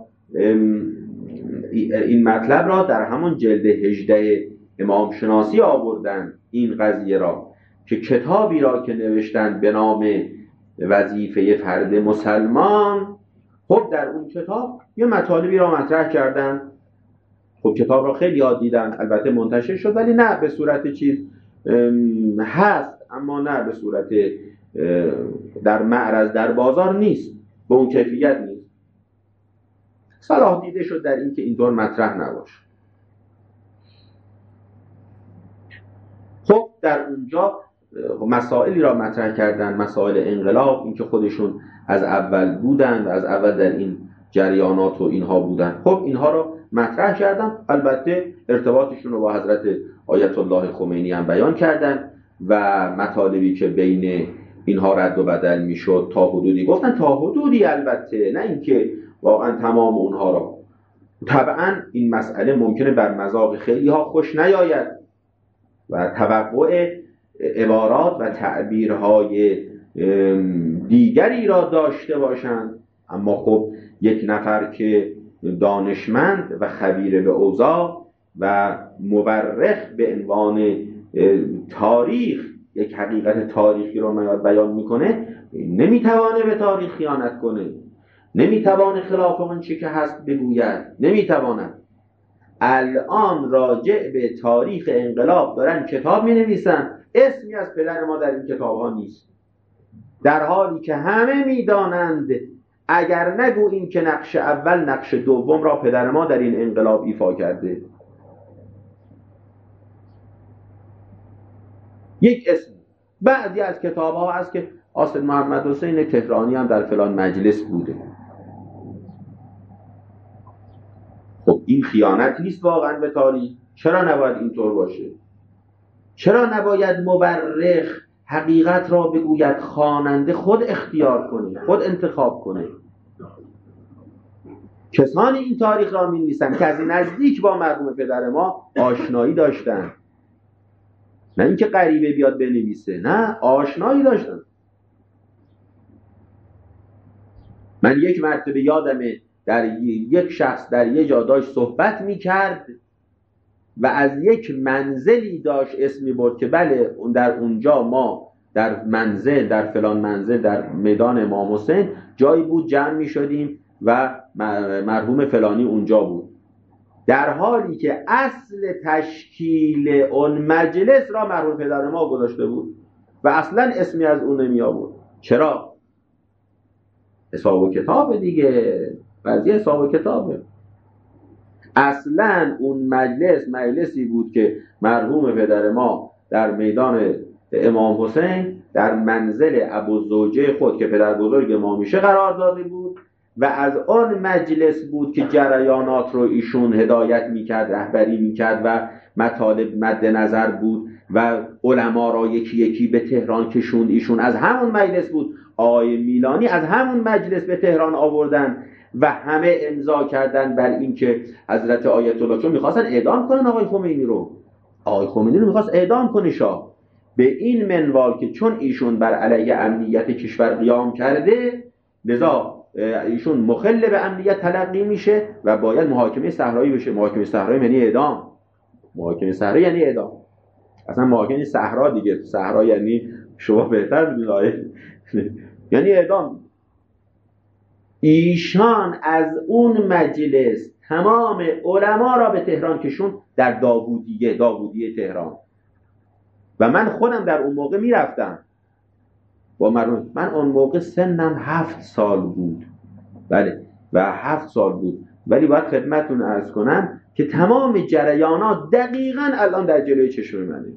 را در همون جلد 18 امام شناسی آوردن، این قضیه را که کتابی را که نوشتن به نام وظیفه فرد مسلمان، خب در اون کتاب یه مطالبی را مطرح کردن. خب کتاب را خیلی یاد دیدن، البته منتشر شد ولی نه به صورت چیز هست، اما نه به صورت در معرض در بازار نیست، به اون کیفیت نیست. صلاح دیده شد در این که اینطور مطرح نباشه. خب در اونجا مسائلی را مطرح کردن، مسائل انقلاب، این که خودشون از اول بودن و از اول در این جریانات و اینها بودن. خب اینها را مطرح کردن، البته ارتباطشون رو با حضرت آیت الله خمینی هم بیان کردن و مطالبی که بین اینها رد و بدل میشد تا حدودی گفتن، تا حدودی البته، نه اینکه واقعا تمام اونها را. طبعا این مسئله ممکنه بر مذاق خیلی ها خوش نیاید و توقع عبارات و تعبیرهای دیگری را داشته باشند، اما خب یک نفر که دانشمند و خبیر به اوضاع و مورخ به عنوان تاریخ یک حقیقت تاریخی رو بیان میکنه، نمیتوانه به تاریخ خیانت کنه، نمیتوانه خلاف اون چی که هست بگوید، نمیتواند. الان راجع به تاریخ انقلاب دارن کتاب مینویسن، اسمی از پدر ما در این کتاب ها نیست، در حالی که همه میدانند اگر نگوییم که نقش اول نقش دوم را پدر ما در این انقلاب ایفا کرده. یک اسم. بعضی از کتاب ها هست که آصد محمد حسین تهرانی هم در فلان مجلس بوده. خب این خیانت نیست واقعا به تاریخ؟ چرا نباید اینطور باشه؟ چرا نباید مورخ حقیقت را بگوید، خواننده خود اختیار کنه، خود انتخاب کنه؟ کسانی این تاریخ را می‌نویسند که از نزدیک با مرحوم پدر ما آشنایی داشتن، نه اینکه غریبه بیاد بنویسه، نه، آشنایی داشتن. من یک مرتبه یادمه در یک شخص در یک جا داشت صحبت می‌کرد و از یک منزلی داشت اسمی برد که بله در اونجا ما در منزل، در فلان منزل در میدان امام حسین جایی بود جمع می شدیم و مرحوم فلانی اونجا بود، در حالی که اصل تشکیل اون مجلس را مرحوم پدر ما گذاشته بود و اصلا اسمی از اون نمی آورد. چرا؟ حساب و کتاب دیگه، قضیه حساب و کتابه. اصلا اون مجلسی بود که مرحوم پدر ما در میدان امام حسین در منزل ابوالزوجه خود که پدر بزرگ ما میشه قرار داده بود و از آن مجلس بود که جریانات رو ایشون هدایت میکرد، رهبری میکرد و مطالب مد نظر بود و علما را یکی یکی به تهران کشوند. ایشون از همون مجلس بود، آقای میلانی از همون مجلس به تهران آوردن و همه امضا کردن بر این که حضرت آیت الله، چون میخواستن اعدام کنن آقای خمینی رو، آقای خمینی رو میخواست اعدام کنه شاه، به این منوال که چون ایشون بر علیه امنیت کشور قیام کرده لذا ایشون مخل به امنیت تلقی میشه و باید محاکمه صحرایی بشه. محاکمه صحرایی یعنی اعدام، محاکمه صحرایی یعنی اعدام. اصلا محاکمه صحرا دیگه، صحرا یعنی شما بهتر میدونید یعنی اعدام. ایشان از اون مجلس تمام علما را به تهران کشون، در داوودیه تهران. و من خودم در اون موقع میرفتم با من اون موقع سنم 7 سال بود. بله و 7 سال بود، ولی باید خدمتتون عرض کنم که تمام جریانات دقیقاً الان در جلوی چشم منه.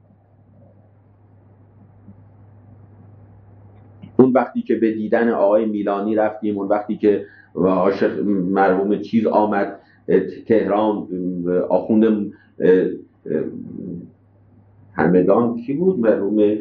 اون وقتی که به دیدن آقای میلانی رفتیم، اون وقتی که عاشق مرحوم چیز آمد تهران، آخوند همدان کی بود؟ مرحوم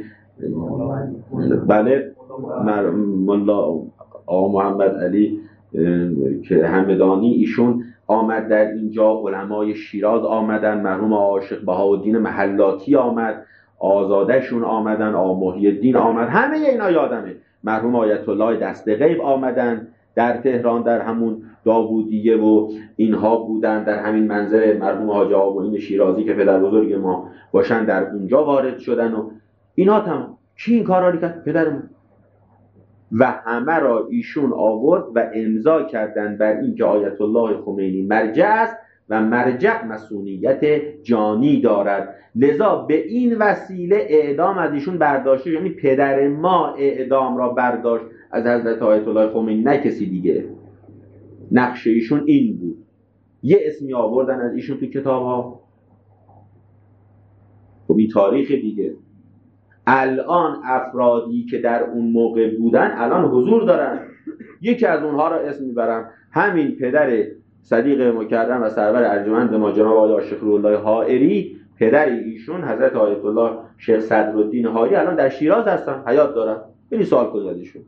بله ملا آقا محمد علی که همدانی، ایشون آمد در اینجا، علمای شیراز آمدن، مرحوم عاشق بهاءالدین محلاتی آمد، آزادشون آمدن، آقا محی الدین آمد، همه اینا یادمه. مرحوم آیت الله دست غیب آمدن در تهران، در همون داوودیه و اینها بودن، در همین منظر مرحوم حاج آقا معین شیرازی که پدر بزرگ ما باشن در اونجا وارد شدن و اینا. تمام کی این کارا رو کرد؟ پدرمون. و همه را ایشون آورد و امضا کردن بر این که آیت الله خمینی مرجع است و مرجع مسئولیت جانی دارد، لذا به این وسیله اعدام از ایشون برداشته. یعنی پدر ما اعدام را برداشت از حضرت آیت الله خمینی، نه کسی دیگه. نقش ایشون این بود. یه اسمی آوردن از ایشون تو کتاب ها. خب این تاریخ دیگه. الان افرادی که در اون موقع بودن الان حضور دارن. یکی از اونها را اسم میبرم، همین پدر صدیق مکرم و سرور ارجمند ما جناب آقای عاشق روح‌الله حائری، پدر ایشون حضرت آیت الله شیخ صدرالدین حائری الان در شیراز هستن، حیات دارن. ببین سوال کنید ازشون.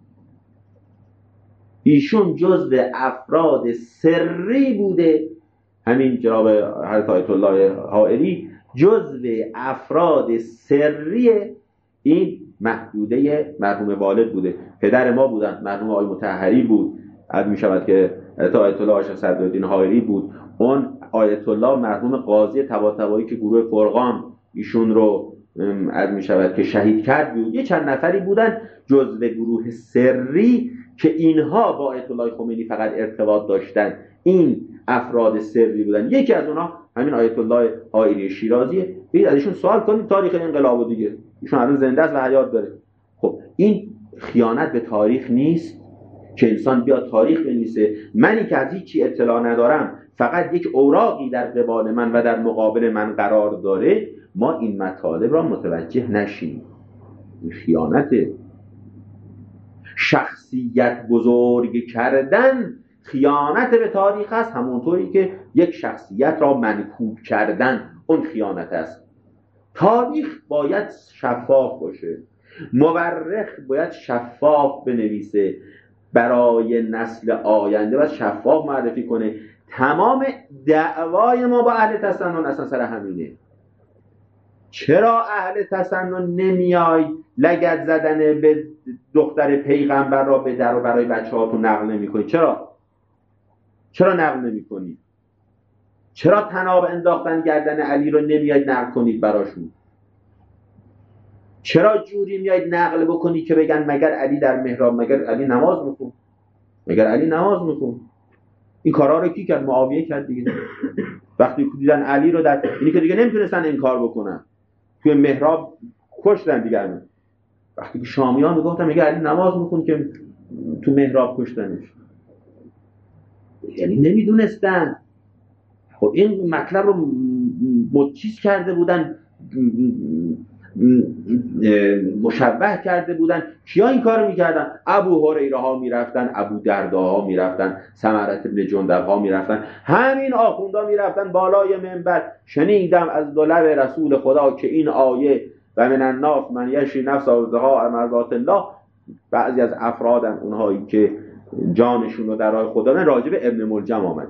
ایشون جزو افراد سری بوده، همین جناب حضرت آیت الله حائری جزو افراد سری این محدوده مرحوم والد بوده. پدر ما بودن، مرحوم آقای مطهری بود، عد می شود که آیت الله عاشق صدرالدین حائری بود. اون آیت الله مرحوم قاضی طباطبایی که گروه فرقان ایشون رو عد می شود که شهید کرد بود. یه چند نفری بودن جزو گروه سری که اینها با آیت الله خمینی فقط ارتباط داشتن. این افراد سری بودن. یکی از اونها همین آیت الله حائری شیرازیه. برید ازشون سوال کنید تاریخ انقلاب دیگه. ایشون الان زنده است و حیات داره. خب این خیانت به تاریخ نیست که انسان بیاد تاریخ بنویسه؟ منی که از هیچی اطلاع ندارم، فقط یک اوراقی در قبال من و در مقابل من قرار داره، ما این مطالب را متوجه نشیم. این خیانته. شخصیت بزرگ کردن خیانت به تاریخ است، همونطوری که یک شخصیت را منکوب کردن اون خیانت است. تاریخ باید شفاف باشه، مورخ باید شفاف بنویسه، برای نسل آینده باید شفاف معرفی کنه. تمام دعوای ما با اهل تسنن اصلا سر همینه. چرا اهل تسنن نمیای لگد زدن به دختر پیغمبر را به در و برای بچه هاتون نقل نمی کنی؟ چرا نقل نمی کنی؟ چرا طناب انداختن گردن علی رو نمیاید نقل کنید براشون؟ چرا جوری میاید نقل بکنی که بگن مگر علی در محراب، مگر علی نماز میخون، مگر علی نماز میخون؟ این کارا رو کی کرد؟ معاویه کرد دیگه. وقتی دیدن علی رو در اینی که دیگه نمیتونستن انکار بکنن، توی محراب کشتن دیگه. وقتی که شامیان میگفتن مگر علی نماز میخون که تو محراب کشتنش، یعنی نمیدونستن. خب این مطلب رو مچیز کرده بودن، مشبه کرده بودن. کیا این کارو میکردن؟ ابو هریره ها میرفتن، ابو دردا ها میرفتن، سمرت ابن جندب ها میرفتن، همین آخوندا میرفتن بالای منبر. شنیدم از دو لب رسول خدا که این آیه و من الناس من یشری نفسه ابتغاء مرضات الله، بعضی از افرادن اونهایی که جانشون رو در راه خدا نه، راجع به ابن ملجم آمد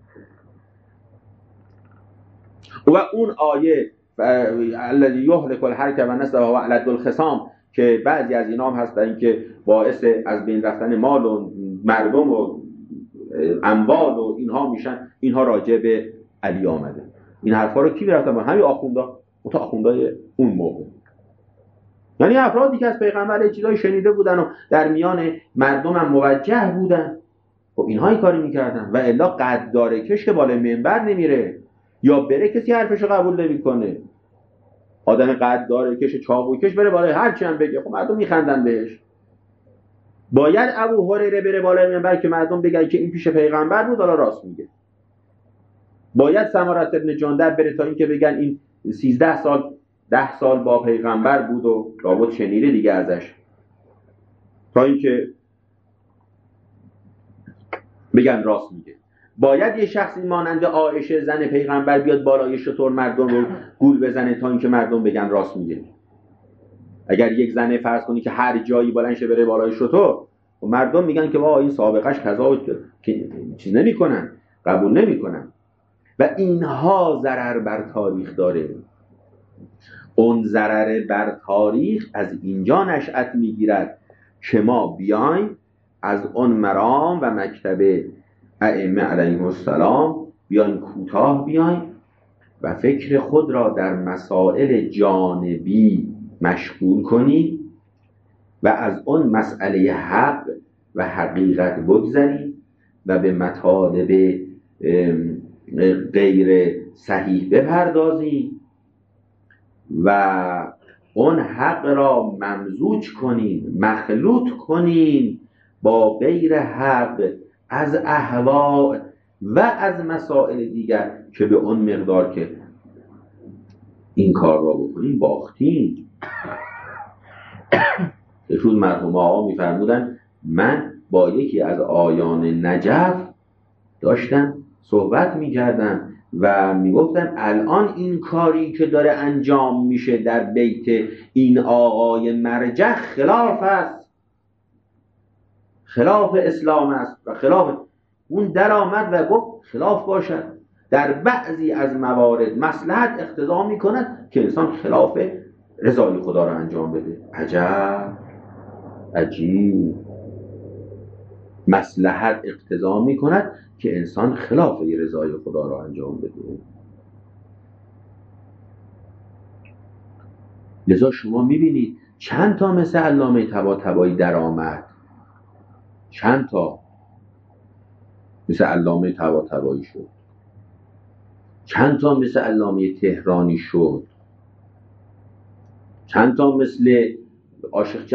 و اون آیه الذی یهلک الحرث و النسل و علد الخصام که بعضی از اینا هم هستن که باعث از بین رفتن مال و مردم و اموال و اینها میشن، اینها راجع به علی آمده. این حرفا رو کی میرفتن؟ همین آخوندا، اون آخوندای اون موقع. یعنی افرادی که از پیغمبر چیزایی شنیده بودن و در میان مردم هم موجه بودن، خب اینها این کاری میکردن. و الا قددار کش که بالای منبر نمیره، یا بره کسی حرفشو قبول نمیکنه. آدم قددار کش چاقو کش بره بالای هر چی هم بگه، خب مردم میخندن بهش. باید ابو هریره بره بالای منبر که مردم بگن که این پیش پیغمبر بود، حالا راست میگه. باید سمارة بن جندب بره تا اینکه بگن این 13 سال 10 سال با پیغمبر بود و لابد شنیده دیگه ازش، تا اینکه بگن راست میگه. باید یه شخصی مانند عایشه زن پیغمبر بیاد بالای شتر مردم رو گول بزنه تا اینکه مردم بگن راست میگه. اگر یک زنه فرض کنی که هر جایی بلند شه بره بالای شتر و مردم میگن که این سابقش کذا و که چیز نمیکنن، قبول نمیکنن. و اینها ضرر بر تاریخ داره. اون ضرر بر تاریخ از اینجا نشأت میگیرد که ما بیایم از اون مرام و مکتب ائمه علیهم السلام بیایم کوتاه بیایم و فکر خود را در مسائل جانبی مشغول کنیم و از اون مسئله حق و حقیقت بگذریم و به مطالب غیر صحیح بپردازیم و اون حق را ممزوج کنیم، مخلوط کنیم با غیر حق از اهواء و از مسائل دیگر که به اون مقدار که این کار را بکنیم باختیم. یک روز مرحوم آقا می‌فرمودن من با یکی از آیان نجف داشتم صحبت می‌کردم و میگفتن الان این کاری که داره انجام میشه در بیت این آقای مرجع خلاف است، خلاف اسلام است و خلاف. اون در آمد و گفت خلاف باشد، در بعضی از موارد مصلحت اقتضا میکند که انسان خلاف رضای خدا را انجام بده. عجب، عجیب. مصلحت اقتضا میکند که انسان خلاف رضای خدا را انجام بده. لذا شما میبینید چند تا مثل علامه طباطبایی در آمد، چند تا مثل علامه طباطبایی شد، چند تا مثل علامه تهرانی شد، چند تا مثل شیخ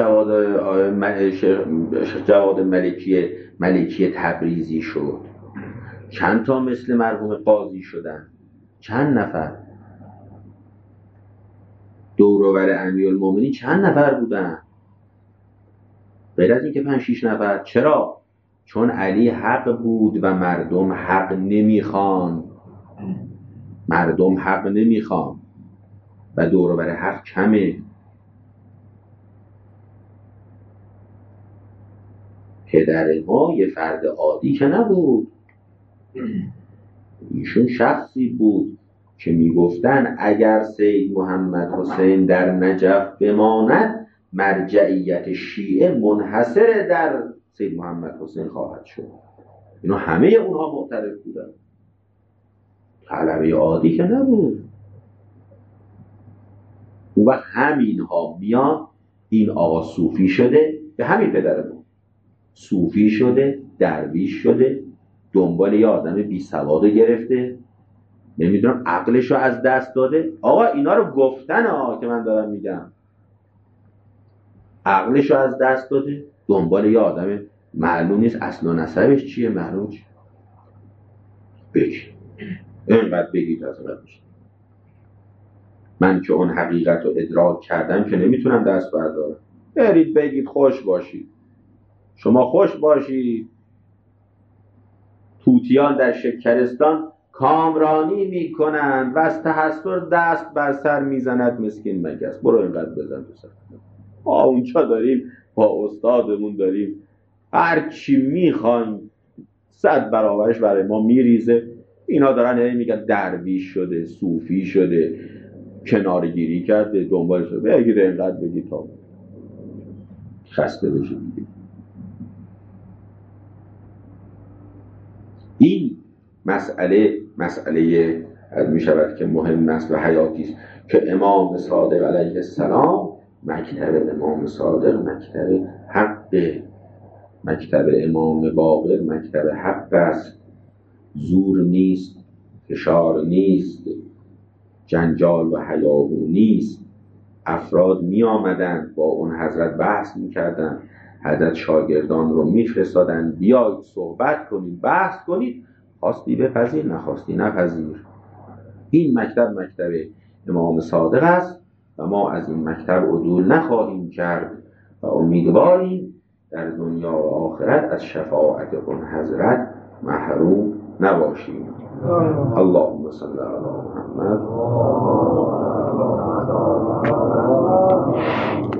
جواد ملکی تبریزی شد، چند تا مثل مرحوم قاضی شدن، چند نفر. دوروبر امیرالمومنین چند نفر بودن غیر از این که 5-6 نفر. چرا؟ چون علی حق بود و مردم حق نمیخوان، مردم حق نمیخوان و دوروبر حق کمه. پدر ما یه فرد عادی که نبود، ایشون شخصی بود که میگفتن اگر سید محمد حسین در نجف بماند مرجعیت شیعه منحصر در سید محمد حسین خواهد شد. اینو همه اونها معترف بودن، طلبه عادی که نبود. و همینها میان این آقا صوفی شده، به همین پدر ما صوفی شده، درویش شده، دنبال یه آدم بی سواد گرفته، نمیدونم عقلشو از دست داده. آقا اینا رو گفتن که من دارم میگم، عقلشو از دست داده، دنبال یه آدم معلوم نیست اصل و نسبش چیه، معلوم چیه. بگید اینقدر بگید از قبلش. من که اون حقیقت رو ادراک کردم که نمیتونم دست بردارم. برید بگید خوش باشید. شما خوش باشید. توتیان در شکرستان کامرانی میکنن و از تحسر دست بر سر میزند مسکین مگس. برو اینقدر بزن تو سر. اونجا داریم با استادمون داریم هر چی میخوایم 100 برابرش برای ما میریزه. اینا دارن میگن درویش شده، صوفی شده، کنارگیری کرده، دنبال شده. بگید اینقدر بگید تا خسته بشه دیگه. این مسئله می شود که مهم است و حیاتی است که امام صادق علیه السلام مکتب امام صادق مکتب حق، مکتب امام باقر مکتب حق است. زور نیست، فشار نیست، جنجال و هیاهو نیست. افراد می آمدن با اون حضرت بحث می کردن، حضرت شاگردان رو می فرستادن بیاید صحبت کنید، بحث کنید، خواستی بپذیر نخواستی نپذیر. این مکتب مکتب امام صادق است و ما از این مکتب عدول نخواهیم کرد و امیدواریم در دنیا و آخرت از شفاعت اون حضرت محروم نباشیم. اللهم صل علی محمد.